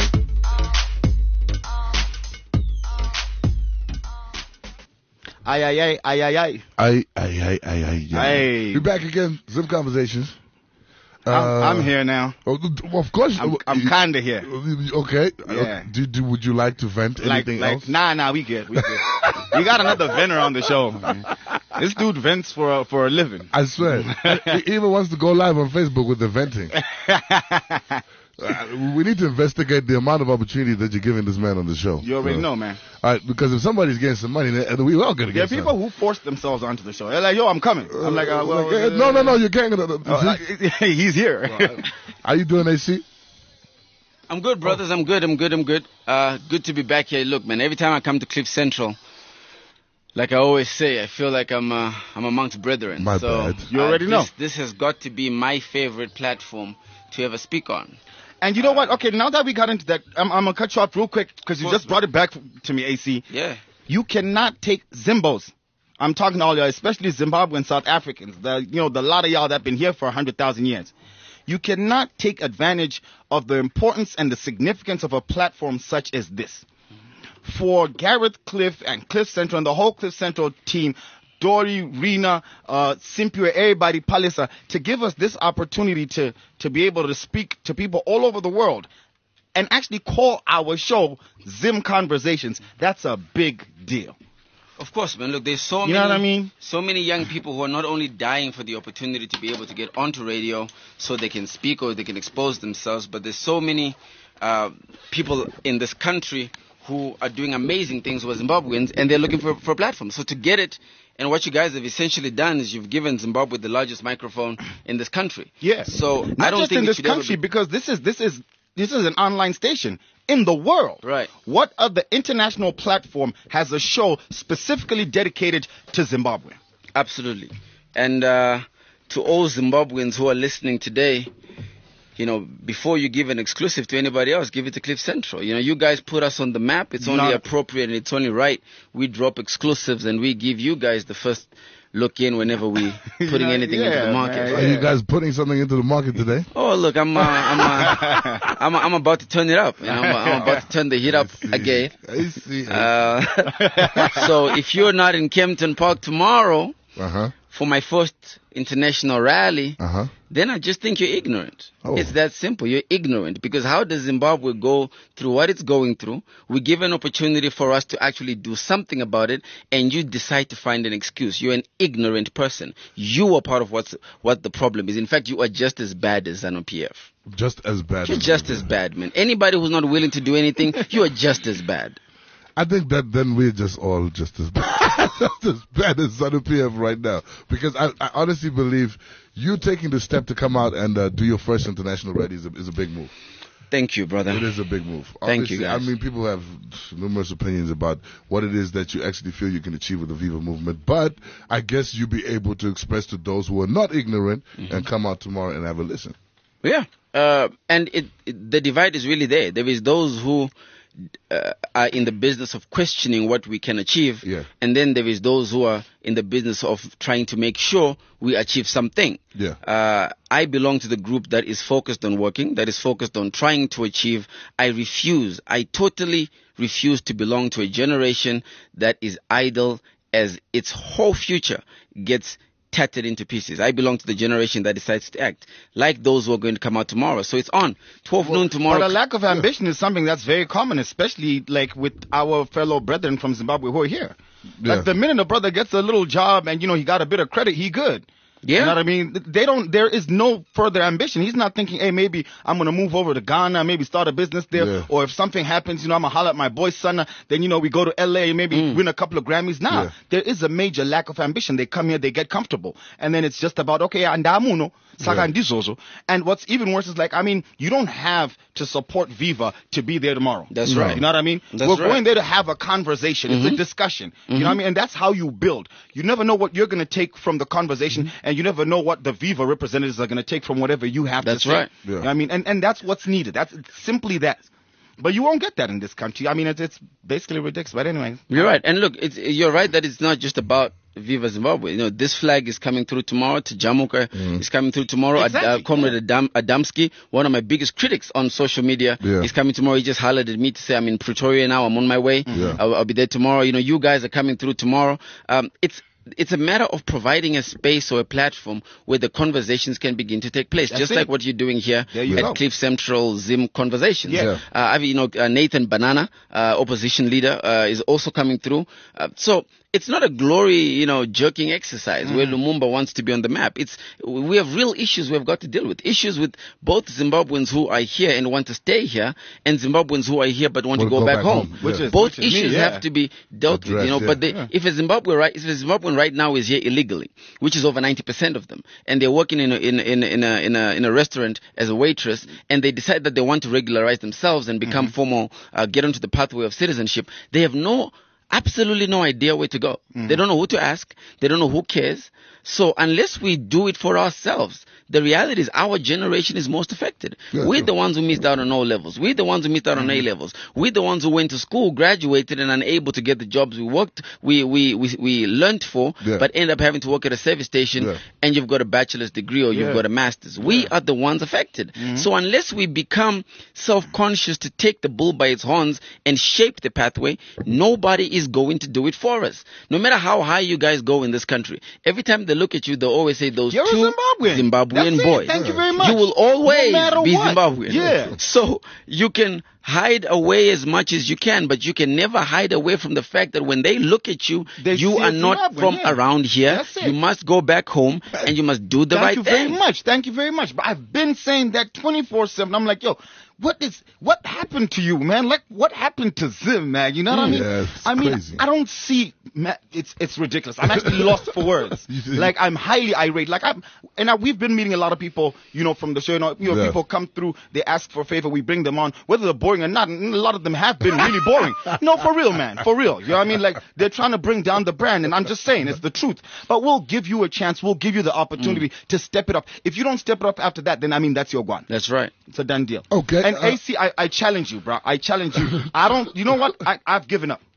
Aye, aye, aye, aye, aye, aye. Aye, aye, aye, aye, aye. Yeah. Aye. We're back again. Zim Conversations. I'm, Uh, I'm here now. Oh, of course. I'm, I'm kind of here. Okay. Yeah. Do, do, would you like to vent Like, anything like, else? nah, nah, we good. We good. We got another venter on the show. Man. This dude vents for a, for a living. I swear. He even wants to go live on Facebook with the venting. Uh, we need to investigate the amount of opportunity that you're giving this man on the show. You already So, know, man. All right, because if somebody's getting some money, then we all gonna There are get people some. who force themselves onto the show. They're like, yo, I'm coming. I'm like, uh, well, Like, eh, no, no, no, you can't. Uh, uh, uh, he's here. How you doing, A C? I'm good, brothers. I'm good. I'm good. I'm good. Uh, good to be back here. Look, man, every time I come to Cliff Central, like I always say, I feel like I'm uh, I'm amongst brethren. My so, bad. You already uh, know. This, this has got to be my favorite platform to ever speak on. And you know what? Okay, now that we got into that, I'm, I'm going to cut you off real quick because you Course, just brought it back to me, A C. Yeah. You cannot take Zimbos. I'm talking to all y'all, especially Zimbabwean South Africans. The, you know, the lot of y'all that been here for one hundred thousand years. You cannot take advantage of the importance and the significance of a platform such as this. For Gareth Cliff and Cliff Central and the whole Cliff Central team, Dory, Rena, uh, Simpiwe, everybody, Palisa, to give us this opportunity to, to be able to speak to people all over the world and actually call our show Zim Conversations. That's a big deal. Of course, man. Look, there's so You many, know what I mean? so many young people who are not only dying for the opportunity to be able to get onto radio so they can speak or they can expose themselves, but there's so many uh, people in this country who are doing amazing things with Zimbabweans, and they're looking for, for a platform. So to get it, and what you guys have essentially done is you've given Zimbabwe the largest microphone in this country. Yeah. So Not I don't just think in it this should ever country, be- because this is this is this is an online station in the world. Right. What other international platform has a show specifically dedicated to Zimbabwe? Absolutely. And uh, to all Zimbabweans who are listening today, you know, before you give an exclusive to anybody else, give it to Cliff Central. You know, you guys put us on the map. It's only Not- appropriate and it's only right. We drop exclusives and we give you guys the first look in whenever we putting Yeah, anything into yeah, the market. man, Are you guys putting something into the market today? Oh, look, I'm uh, I'm, uh, I'm I'm about to turn it up. You know, I'm, I'm about to turn the heat up again. I see. Uh, so if you're not in Kempton Park tomorrow Uh huh. for my first international rally, Uh huh. then I just think you're ignorant. Oh. It's that simple. You're ignorant because how does Zimbabwe go through what it's going through? We give an opportunity for us to actually do something about it, and you decide to find an excuse. You're an ignorant person. You are part of what's what the problem is. In fact, you are just as bad as ZANU-P F. Just as bad. You're as just as bad, man. Anybody who's not willing to do anything, you are just as bad. I think that then we're just all just as bad, just as bad as ZANU-P F right now. Because I, I honestly believe you taking the step to come out and uh, do your first international rally is a, is a big move. Thank you, brother. It is a big move. Thank you, Obviously, guys. I mean, people have numerous opinions about what it is that you actually feel you can achieve with the Viva movement. But I guess you'll be able to express to those who are not ignorant Mm-hmm. and come out tomorrow and have a listen. Yeah, uh, and it, it, the divide is really there. There is those who uh, are in the business of questioning what we can achieve, Yeah. and then there is those who are in the business of trying to make sure we achieve something. Yeah. Uh, I belong to the group that is focused on working, that is focused on trying to achieve. I refuse, I totally refuse to belong to a generation that is idle as its whole future gets tattered into pieces. I belong to the generation that decides to act like those who are going to come out tomorrow. So it's on twelve noon tomorrow. But a lack of ambition is something that's very common, especially like with our fellow brethren from Zimbabwe who are here. Yeah. Like the minute a brother gets a little job and you know he got a bit of credit, he good. Yeah. You know what I mean? They don't. There is no further ambition. He's not thinking, hey, maybe I'm gonna move over to Ghana, maybe start a business there, Yeah. or if something happens, you know, I'm gonna holler at my boy son. Then you know we go to L A, maybe win a couple of Grammys. Nah, Yeah. there is a major lack of ambition. They come here, they get comfortable, and then it's just about okay, andamuno. Yeah. And what's even worse is like, I mean, you don't have to support Viva to be there tomorrow. That's No. right. You know what I mean? That's We're right. going there to have a conversation. It's a discussion. You know what I mean? And that's how you build. You never know what you're going to take from the conversation, and you never know what the Viva representatives are going to take from whatever you have That's to say. right. Yeah. You know what I mean? And, and that's what's needed. That's it's simply that. But you won't get that in this country. I mean, it's, it's basically ridiculous. But anyway. You're right. And look, it's, you're right that it's not just about Viva Zimbabwe. You know, this flag is coming through tomorrow. Tajamuka Mm. is coming through tomorrow. Exactly, Ad, uh, Comrade yeah. Adam, Adamski, one of my biggest critics on social media, Yeah. is coming tomorrow. He just highlighted me to say I'm in Pretoria now. I'm on my way. Yeah. I'll, I'll be there tomorrow. You know, you guys are coming through tomorrow. Um, it's it's a matter of providing a space or a platform where the conversations can begin to take place, That's just it. like what you're doing here There you at go. Cliff Central Zim Conversations. Yeah. Yeah. Uh, I've, you know, uh, Nathan Banana, uh, opposition leader, uh, is also coming through. Uh, so it's not a glory, you know, jerking exercise where Lumumba wants to be on the map. It's we have real issues we've got to deal with. Issues with both Zimbabweans who are here and want to stay here, and Zimbabweans who are here but want Want to go, back, home. home, Which yeah. is- both which is me, issues yeah. have to be dealt with, you know. Addressed, But yeah. they, if a Zimbabwe right, if a Zimbabwean right now is here illegally, which is over ninety percent of them, and they're working in a, in in in a, in a in a restaurant as a waitress, and they decide that they want to regularize themselves and become formal, uh, get onto the pathway of citizenship, they have no. Absolutely no idea where to go. They don't know who to ask. They don't know who cares. So unless we do it for ourselves, the reality is our generation is most affected. Yeah, We're true. the ones who missed out on O levels. We're the ones who missed out on A levels. We're the ones who went to school, graduated, and unable to get the jobs we worked, we we we, we learned for, Yeah. but end up having to work at a service station, Yeah. and you've got a bachelor's degree or you've Yeah. got a master's. We are the ones affected. So unless we become self-conscious to take the bull by its horns and shape the pathway, nobody is going to do it for us. No matter how high you guys go in this country, every time they look at you, they always say those You're a two Zimbabwean. Zimbabwean That's it. boys. Thank you very much. You will always No matter be what. Zimbabwean. Yeah. So you can hide away as much as you can, but you can never hide away from the fact that when they look at you, They you see are a not Zimbabwean, from yeah. around here. That's it. You must go back home and you must do the Thank right you thing. very much. Thank you very much. But I've been saying that twenty-four seven. I'm like, yo, what is what happened to you, man? Like, what happened to Zim, man? You know what I mean? Yeah, it's I mean, crazy. I don't see. Man, it's it's ridiculous. I'm actually lost for words. You see? Like, I'm highly irate. Like, I'm, and I, we've been meeting a lot of people, you know, from the show. You know, you know Yeah. people come through, they ask for a favor, we bring them on, whether they're boring or not. And a lot of them have been really boring. No, for real, man, for real. You know what I mean? Like, they're trying to bring down the brand, and I'm just saying, it's the truth. But we'll give you a chance. We'll give you the opportunity to step it up. If you don't step it up after that, then I mean, that's your guan. That's right. It's a done deal. Okay, And uh, A C, I, I challenge you, bro. I challenge you. I don't. You know what? I, I've given up.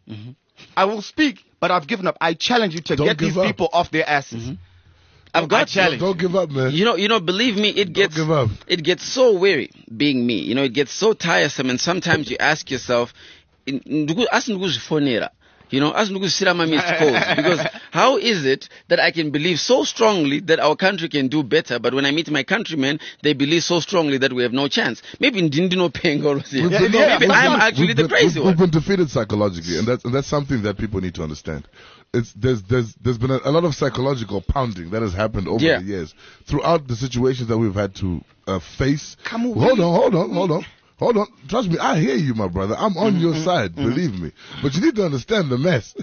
I will speak, but I've given up. I challenge you to Don't get give these up. people off their asses. I've I got challenge. Don't give up, man. You know, you know, believe me, it gets give up. it gets so weary being me. You know, it gets so tiresome, and sometimes you ask yourself, in- ndugu- asi ndikuzifonera, you know, asi ndikuzisira ma missed calls, because how is it that I can believe so strongly that our country can do better, but when I meet my countrymen, they believe so strongly that we have no chance? Maybe ndindino pengo. We've Yeah, been- yeah, Maybe we've I'm done- actually we've the been- crazy we've, one. We've been defeated psychologically, and that's and that's something that people need to understand. It's there's there's there's been a, a lot of psychological pounding that has happened over Yeah. the years throughout the situations that we've had to uh, face. Come on, hold we- on, hold on, hold on. Hold on, trust me, I hear you, my brother. I'm on your side, believe me. But you need to understand the mess.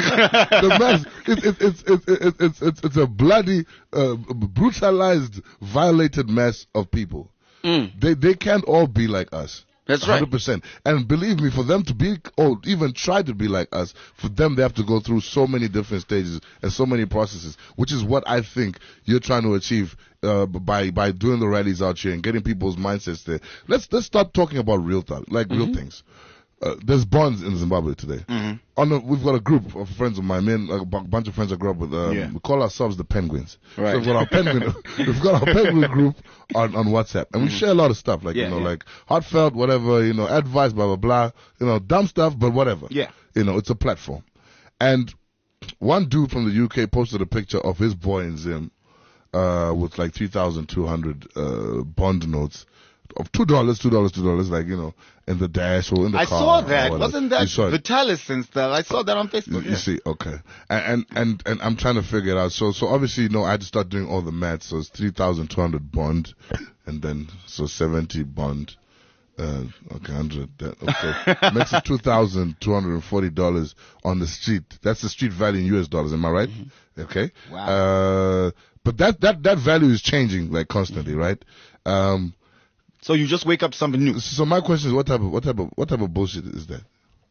the mess. It, it, it's, it's, it's, it's, it's, it's a bloody, uh, brutalized, violated mess of people. They they can't all be like us. That's one hundred right. percent. And believe me, for them to be, or even try to be like us, for them they have to go through so many different stages and so many processes, which is what I think you're trying to achieve uh, by by doing the rallies out here and getting people's mindsets there. Let's let's start talking about real talk, like real things. Uh, there's bonds in Zimbabwe today. On a, we've got a group of friends of mine, men, a bu- bunch of friends I grew up with. Um, Yeah. We call ourselves the Penguins. Right. So we've got our penguin, we've got our penguin group on, on WhatsApp, and we share a lot of stuff, like Yeah, you know, yeah. like heartfelt, whatever, you know, advice, blah blah blah, you know, dumb stuff, but whatever. Yeah. You know, it's a platform. And one dude from the U K posted a picture of his boy in Zim, uh, with like three thousand two hundred uh bond notes of two dollars, two dollars, two dollars, like you know, in the dash or in the I car. saw or that. whatever. Wasn't You that saw it? Vitalis and stuff? I saw that on Facebook. You yeah. see, okay, and, and and and I'm trying to figure it out. So so obviously, you know, I had to start doing all the maths. So it's three thousand two hundred bond, and then so seventy bond. Uh, okay, hundred. That okay makes it two thousand two hundred and forty dollars on the street. That's the street value in U S dollars. Am I right? Okay. Wow. Uh, but that that that value is changing like constantly, right? Um. So you just wake up to something new. So my question is, what type of what type of what type of bullshit is that?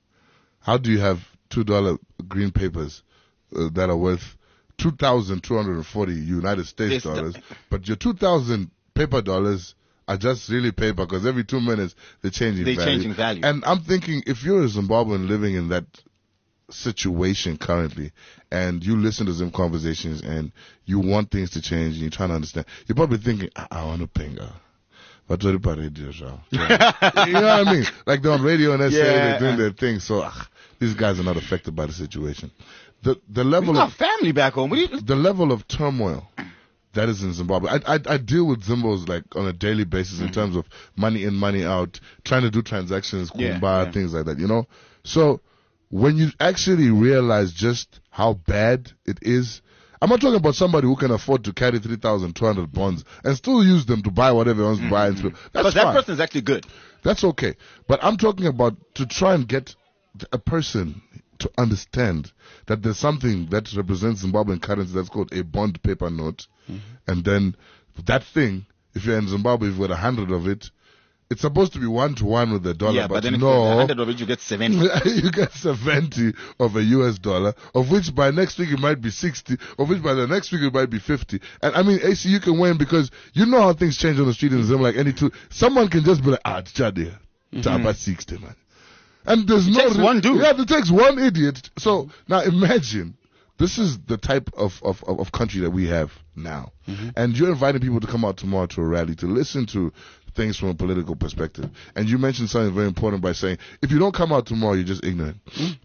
How do you have two dollar green papers uh, that are worth two thousand two hundred and forty United States Yes, dollars, but your two thousand paper dollars are just really paper because every two minutes they're changing They're value. changing value. And I'm thinking, if you're a Zimbabwean living in that situation currently, and you listen to Zim conversations, and you want things to change, and you're trying to understand, you're probably thinking, I, I want to pinga. But what about radio show? Yeah. You know what I mean? Like they're on radio and they say Yeah. they're doing their thing, so ah, these guys are not affected by the situation. The the We level got of family back home. What do you, the level of turmoil that is in Zimbabwe. I I, I deal with Zimbos like on a daily basis Mm-hmm. in terms of money in, money out, trying to do transactions, Yeah, kumba, yeah. things like that. You know, so when you actually realize just how bad it is. I'm not talking about somebody who can afford to carry three thousand two hundred bonds and still use them to buy whatever he wants to buy. And spend. That's but that fine. person is actually good. That's okay. But I'm talking about to try and get a person to understand that there's something that represents Zimbabwean currency that's called a bond paper note. And then that thing, if you're in Zimbabwe, if you've got a hundred of it, it's supposed to be one to one with the dollar. Yeah, but, then if no, you get one hundred of it, you get seventy. you get seventy of a U S dollar, of which by next week it might be sixty, of which by the next week it might be fifty. And I mean, A C, you can win because you know how things change on the street in Zim, like any two. Someone can just be like, ah, it's Chade. It's about sixty, man. And there's no. takes re- one dude. Yeah, it takes one idiot. So now imagine. This is the type of, of, of, of country that we have now. And you're inviting people to come out tomorrow to a rally to listen to things from a political perspective. And you mentioned something very important by saying, if you don't come out tomorrow, you're just ignorant.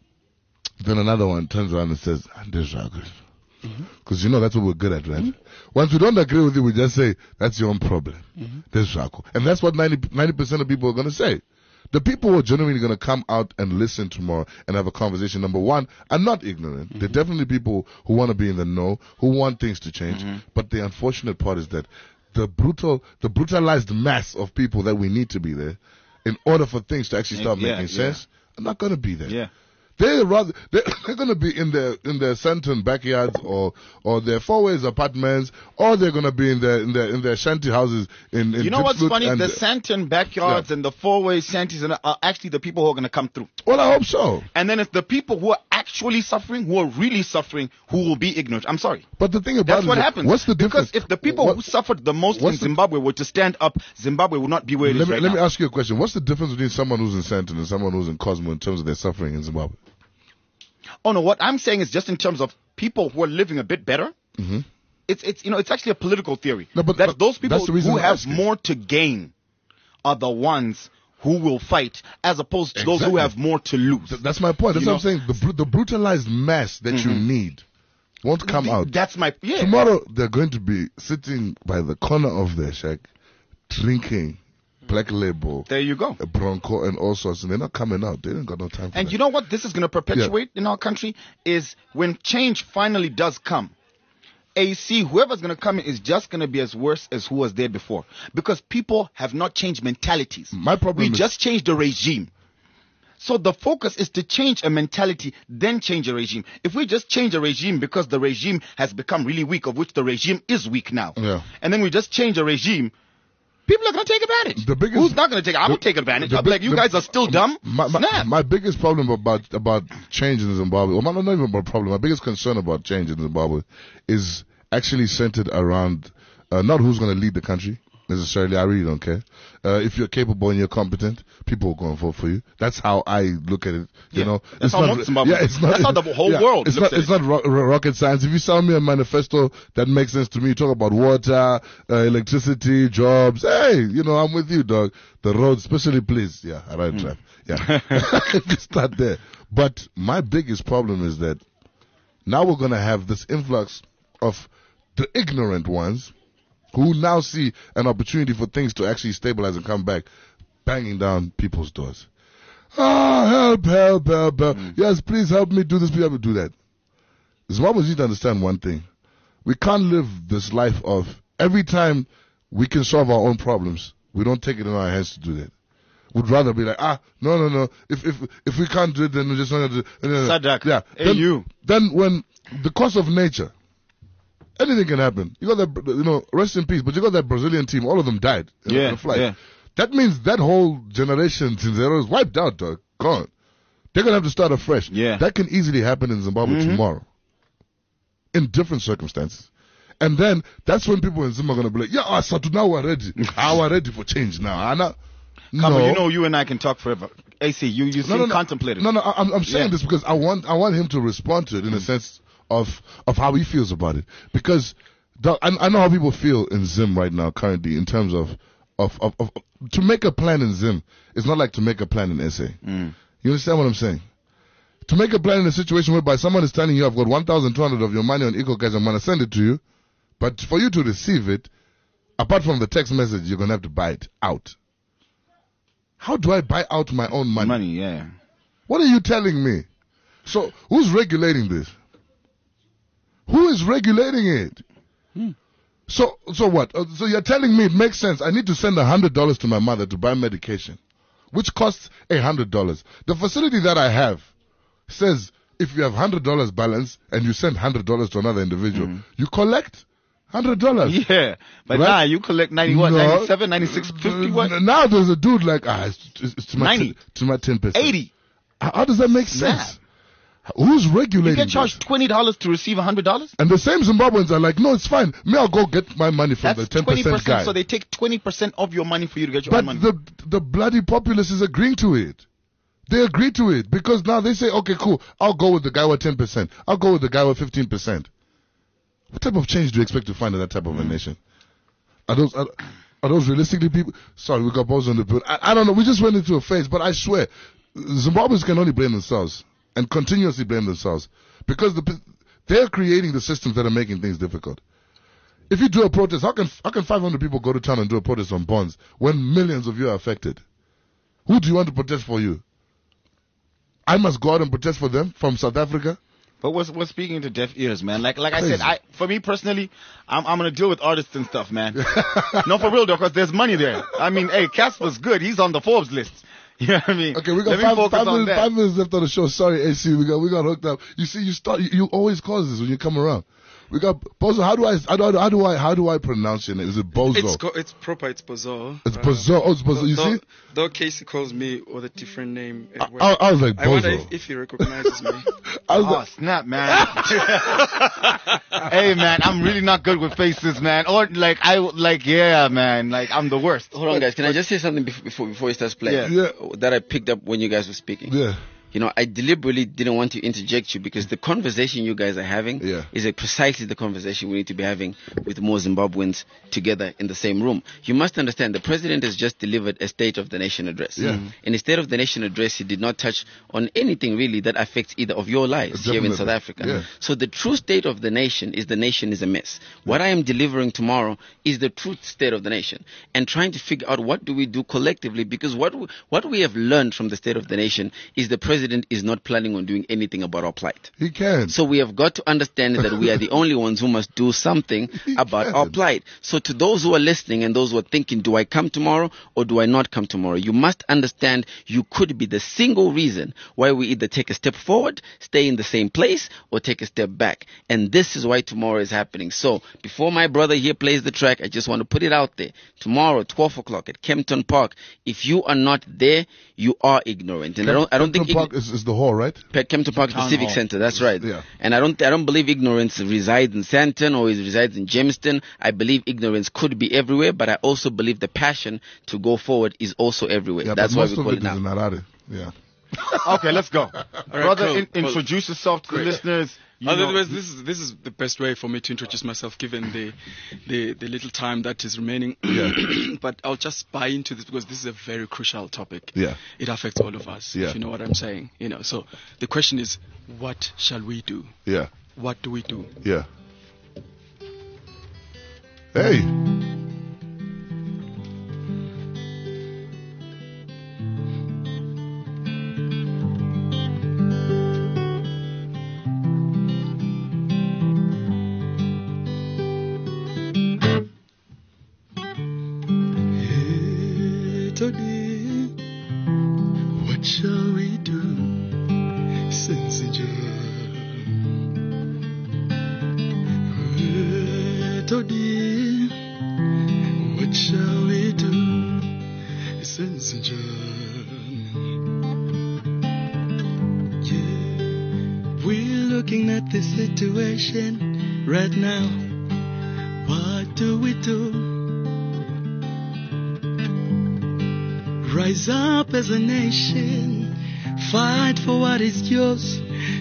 Then another one turns around and says, "This is good." Because you know that's what we're good at, right? Once we don't agree with you, we just say, that's your own problem. This is cool. And that's what ninety percent of people are going to say. The people who are genuinely going to come out and listen tomorrow and have a conversation, number one, are not ignorant. Mm-hmm. They're definitely people who want to be in the know, who want things to change. Mm-hmm. But the unfortunate part is that the brutal, the brutalized mass of people that we need to be there in order for things to actually start Yeah, making yeah. sense are not going to be there. Yeah. They're rather they're, they're going to be in their in their Santon backyards or or their four-ways apartments, or they're going to be in their in their in their shanty houses in, in You know what's Diepsloot funny? and- The Santon backyards and the four-way shanties and are actually the people who are going to come through. Well, I hope so. And then it's the people who are actually suffering, who are really suffering, who will be ignorant. I'm sorry. But the thing about That's it what is, happens. What's the difference? Because if the people What- who suffered the most in what's the- Zimbabwe were to stand up, Zimbabwe would not be where it is let me right let now. me ask you a question. What's the difference between someone who's in Santon and someone who's in Cosmo in terms of their suffering in Zimbabwe? Oh no, what I'm saying is just in terms of people who are living a bit better. Mm-hmm. It's it's you know it's actually a political theory. No, but- that but those people that's the reason who I'm have asking. more to gain are the ones who will fight, as opposed to those who Exactly. have more to lose. Th- That's my point. That's You what I'm saying. The bru- the brutalized mass that you need won't come out. That's my yeah. Tomorrow they're going to be sitting by the corner of their shack, drinking Black Label, There you go. a Bronco, and all sorts, and they're not coming out. They ain't got no time for And that. you know what this is going to perpetuate in our country is when change finally does come. A C, whoever's going to come in is just going to be as worse as who was there before. Because people have not changed mentalities. My problem We is- just changed the regime. So the focus is to change a mentality, then change a regime. If we just change a regime because the regime has become really weak, of which the regime is weak now, Yeah. and then we just change a regime, people are going to take advantage. The biggest- Who's not going to take? I will the- take advantage. the I'll be big- like, you the- guys are still dumb. My, my, Snap. my biggest problem about about change in Zimbabwe, or not, not even about problem, my biggest concern about change in Zimbabwe is actually centered around uh, not who's going to lead the country necessarily. I really don't care. Uh, if you're capable and you're competent, people will go and vote for you. That's how I look at it. You Yeah, know, that's how most Zimbabweans- yeah, it's not. that's how the whole yeah, world It's looks not. at It's it. not ro- ro- rocket science. If you sell me a manifesto that makes sense to me, you talk about water, uh, electricity, jobs. Hey, you know, I'm with you, dog. The roads, especially, please. Yeah, I ride drive. Yeah, just start there. But my biggest problem is that now we're gonna have this influx of the ignorant ones who now see an opportunity for things to actually stabilize and come back, banging down people's doors. Ah, help, help, help, help. Yes, please help me do this, please help me do that. Zimbabweans need to understand one thing. We can't live this life of every time we can solve our own problems, we don't take it in our hands to do that. We'd rather be like, ah, no, no, no. If if if we can't do it, then we just want to do it. Sadak, Yeah. hey, Then, you. then when the course of nature, anything can happen. You got that, you know, rest in peace, but you got that Brazilian team, all of them died in Yeah, the flight. yeah. That means that whole generation, Zinzero, is wiped out, dog. Gone. They're going to have to start afresh. Yeah. That can easily happen in Zimbabwe Mhm. tomorrow. In different circumstances. And then that's when people in Zimbabwe are going to be like, yeah, ah, so now we're ready. ah, we're ready for change now. Ah, now. Come on, no. you know you and I can talk forever. A C, you you No, seem no, no. contemplative. No, no, I- I'm, I'm saying Yeah. this because I want I want him to respond to it in Mm. a sense of of how he feels about it. Because the, I, I know how people feel in Zim right now currently in terms of of, of, of to make a plan in Zim is not like to make a plan in S A. Mm. You understand what I'm saying? To make a plan in a situation whereby someone is telling you, I've got one thousand two hundred of your money on EcoCash, I'm going to send it to you, but for you to receive it, apart from the text message, you're going to have to buy it out. How do I buy out my own money? Money, yeah. What are you telling me? So, who's regulating this? Who is regulating it? Hmm. So, so what? Uh, So you're telling me it makes sense. I need to send a hundred dollars to my mother to buy medication, which costs a hundred dollars. The facility that I have says if you have hundred dollars balance and you send hundred dollars to another individual, Mm-hmm. you collect hundred dollars. Yeah, but Right? nah, you collect ninety what, No. ninety-seven, ninety-six, fifty what, Now there's a dude like ah, it's, it's, it's to my ninety. ten, to my ten percent. eighty. How, how does that make sense? Who's regulating? You get this? charged twenty dollars to receive a hundred dollars. And the same Zimbabweans are like, no, it's fine. Me, I'll go get my money from That's the ten twenty percent guy. percent. So they take twenty percent of your money for you to get your but own money. the the bloody populace is agreeing to it. They agree to it because now they say, okay, cool. I'll go with the guy with ten percent. I'll go with the guy with fifteen percent. What type of change do you expect to find in that type of a nation? Are those are, are those realistically people? Sorry, we got balls on the boat. I, I don't know. We just went into a phase, but I swear, Zimbabweans can only blame themselves and continuously blame themselves because the they're creating the systems that are making things difficult. If you do a protest, how can how can five hundred people go to town and do a protest on bonds when millions of you are affected? Who do you want to protest for you? I must go out and protest for them from South Africa? But we're, we're speaking to deaf ears, man. Like like I Crazy. said, I for me personally, I'm I'm gonna deal with artists and stuff, man. No, for real though, because there's money there. I mean, hey, Casper's good. He's on the Forbes list. You know what I mean? Okay, we got Let me five, focus five, on minutes, that. five minutes left on the show. Sorry, A C, we got we got hooked up. You see, you start you, you always cause this when you come around. We got Bozo. How do I how do, how do I how do I pronounce your name? Is it Bozo? It's co- it's proper. It's Bozo. It's Bozo. Oh, it's Bozo. You though, see? Though Casey calls me with a different name. I, I, I was like I wonder Bozo. if, if he recognizes me. I was Oh like, snap, man! Hey, man, I'm really not good with faces, man. Or like I like, yeah, man, like I'm the worst. Hold on, guys. Can I just say something before before, before he starts playing? Yeah. That I picked up when you guys were speaking. yeah. You know, I deliberately didn't want to interject you because the conversation you guys are having Yeah. is a precisely the conversation we need to be having with more Zimbabweans together in the same room. You must understand the president has just delivered a State of the Nation address. Yeah. Mhm. In the State of the Nation address, he did not touch on anything really that affects either of your lives here in Definitely. South Africa. Yeah. So the true state of the nation is the nation is a mess. What I am delivering tomorrow is the true state of the nation and trying to figure out what do we do collectively because what we, what we have learned from the State of the Nation is the president is not planning on doing anything about our plight. He can. So we have got to understand that we are the only ones who must do something He about can. our plight. So to those who are listening and those who are thinking, do I come tomorrow or do I not come tomorrow? You must understand you could be the single reason why we either take a step forward, stay in the same place, or take a step back. And this is why tomorrow is happening. So before my brother here plays the track, I just want to put it out there. Tomorrow, twelve o'clock at Kempton Park, if you are not there, you are ignorant. And I don't, I don't think... Kempton Park is, is the hall, right? Pe- Kempton Park, the Town Civic Hall. Center. That's right. Yeah. And I don't, I don't believe ignorance resides in Sandton or it resides in Jamestown. I believe ignorance could be everywhere, but I also believe the passion to go forward is also everywhere. Yeah, That's but why most we of call it it is now. in Harare. Yeah. Okay, let's go, brother. cool, in, cool. introduce yourself to Great. the listeners. You know- Otherwise, this is this is the best way for me to introduce myself, given the the, the little time that is remaining. But I'll just buy into this because this is a very crucial topic. Yeah. It affects all of us. Yeah. If you know what I'm saying. You know. So the question is, what shall we do? Yeah. What do we do? Yeah. Hey. Tony, what shall we do? Sensitive. Tony, what shall we do? Sensitive. Yeah, we're looking at the situation right now. What do we do? Rise up as a nation, fight for what is yours.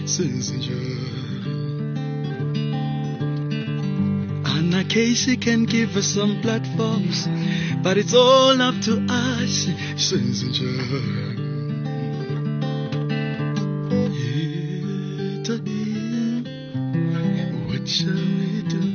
Anna Casey can give us some platforms, but it's all up to us. What shall we do?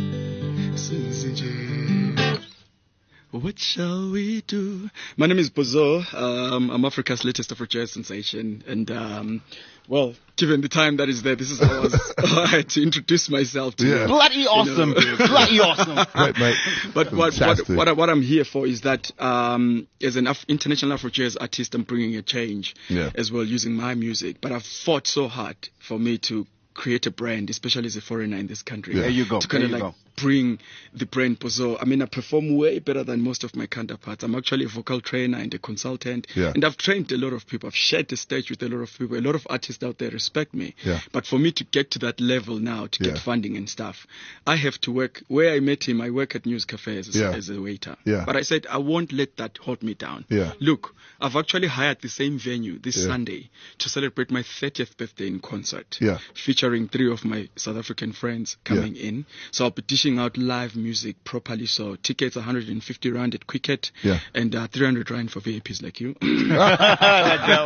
What shall we do? My name is Bozo. Um, I'm Africa's latest Afro jazz sensation, and um, well, given the time that is there, this is how I, was, I had to introduce myself to Yeah. you. Bloody awesome. You know. Bloody awesome. Right, mate. But what, what, Fantastic. what, I- what I'm here for is that um, as an Af- international Afro jazz artist, I'm bringing a change Yeah. as well using my music. But I've fought so hard for me to create a brand, especially as a foreigner in this country. Yeah. There you go. To kind There of you like go. bring the brand Bozo. I mean, I perform way better than most of my counterparts. I'm actually a vocal trainer and a consultant. Yeah. And I've trained a lot of people. I've shared the stage with a lot of people. A lot of artists out there respect me. Yeah. But for me to get to that level now, to get Yeah. funding and stuff, I have to work. Where I met him, I work at News Cafe as a, Yeah. as a waiter. Yeah. But I said, I won't let that hold me down. Yeah. Look, I've actually hired the same venue this Yeah. Sunday to celebrate my thirtieth birthday in concert. Yeah. Featuring three of my South African friends coming in. So I'll be dishing out live music properly. So tickets one hundred fifty rand at Quicket. Yeah. And uh, three hundred rand for V I Ps like you. Let's go.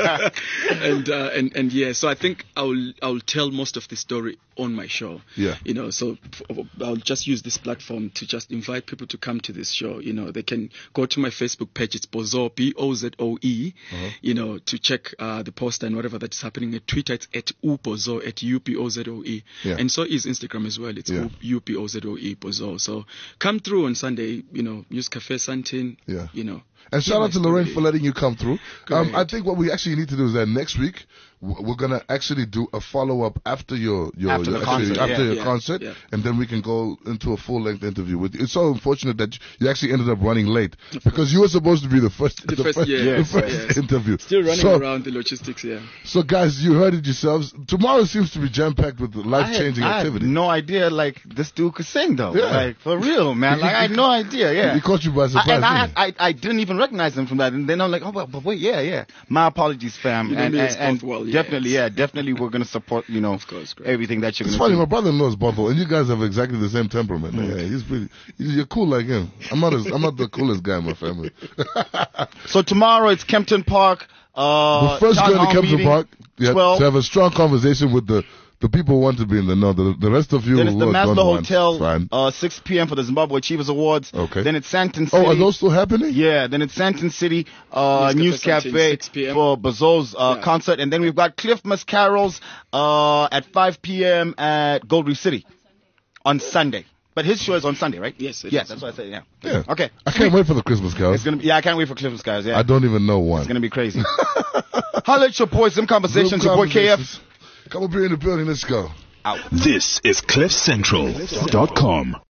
and uh, and and yeah, so I think I'll I'll tell most of the story on my show. Yeah. You know, so f- I'll just use this platform to just invite people to come to this show. You know, they can go to my Facebook page. It's Bozo, B O Z O E. Uh-huh. You know, to check uh, the poster and whatever that's happening. At Twitter, it's at ubozo, at U P O Z O E. Yeah. And so is Instagram as well. It's Yeah. U P O Z O E Bozo. So come through on Sunday. You know, use Cafe Santin. Yeah. You know. And shout out to Lorraine for letting you come through. Um, Great. I think what we actually need to do is that next week w- we're gonna actually do a follow up after your your, After your the actually- concert, after yeah. your Yeah, concert, yeah. and then we can go into a full length interview with you. It's so unfortunate that you actually ended up running late because you were supposed to be the first The first, yeah, the yes, first yes. interview. Still running so, around the logistics, yeah. So guys, you heard it yourselves. Tomorrow seems to be jam packed with life changing I had, I activity. had no idea like this dude could sing though. Yeah. Like for real, man. Like I had no idea. Yeah. He caught you by I, surprise. and I, didn't I, I didn't even recognize him from that, and then I'm like, oh, but, but wait, yeah, yeah. My apologies, fam. You know and me and, as and Bothwell, yes. definitely, yeah, definitely, we're gonna support, you know, Of course, great. everything that you're It's gonna funny, do. my brother-in-law is Bothwell, and you guys have exactly the same temperament. Yeah, he's pretty. You're cool like him. I'm not. As, I'm not the coolest guy in my family. So tomorrow it's Kempton Park. Uh, But first, town go to hall Kempton meeting, Park yeah, twelve. to have a strong conversation with the the people who want to be in the know. The, the rest of you Then it's who the don't Maslow want, Hotel, fine. uh, six p.m. for the Zimbabwe Achievers Awards. Okay. Then it's Santon City. Oh, are those still happening? Yeah, then it's Santon City uh, News News Cafe, Cafe six p.m. for Bozo's uh, Yeah. concert. And then we've got Cliff Mascaro's uh, at five p.m. at Gold Reef City on Sunday. But his show is on Sunday, right? Yes, it yeah, is. that's what I said, yeah. Yeah. Okay. I can't wait for the Christmas carols. It's gonna be, yeah, I can't wait for Cliff Mascaro's, yeah. I don't even know one. It's gonna be crazy. Holla at your boys, Zim Conversations, your boy K F. Conversations. Come up here in the building. Let's go. Out. This is cliff central dot com.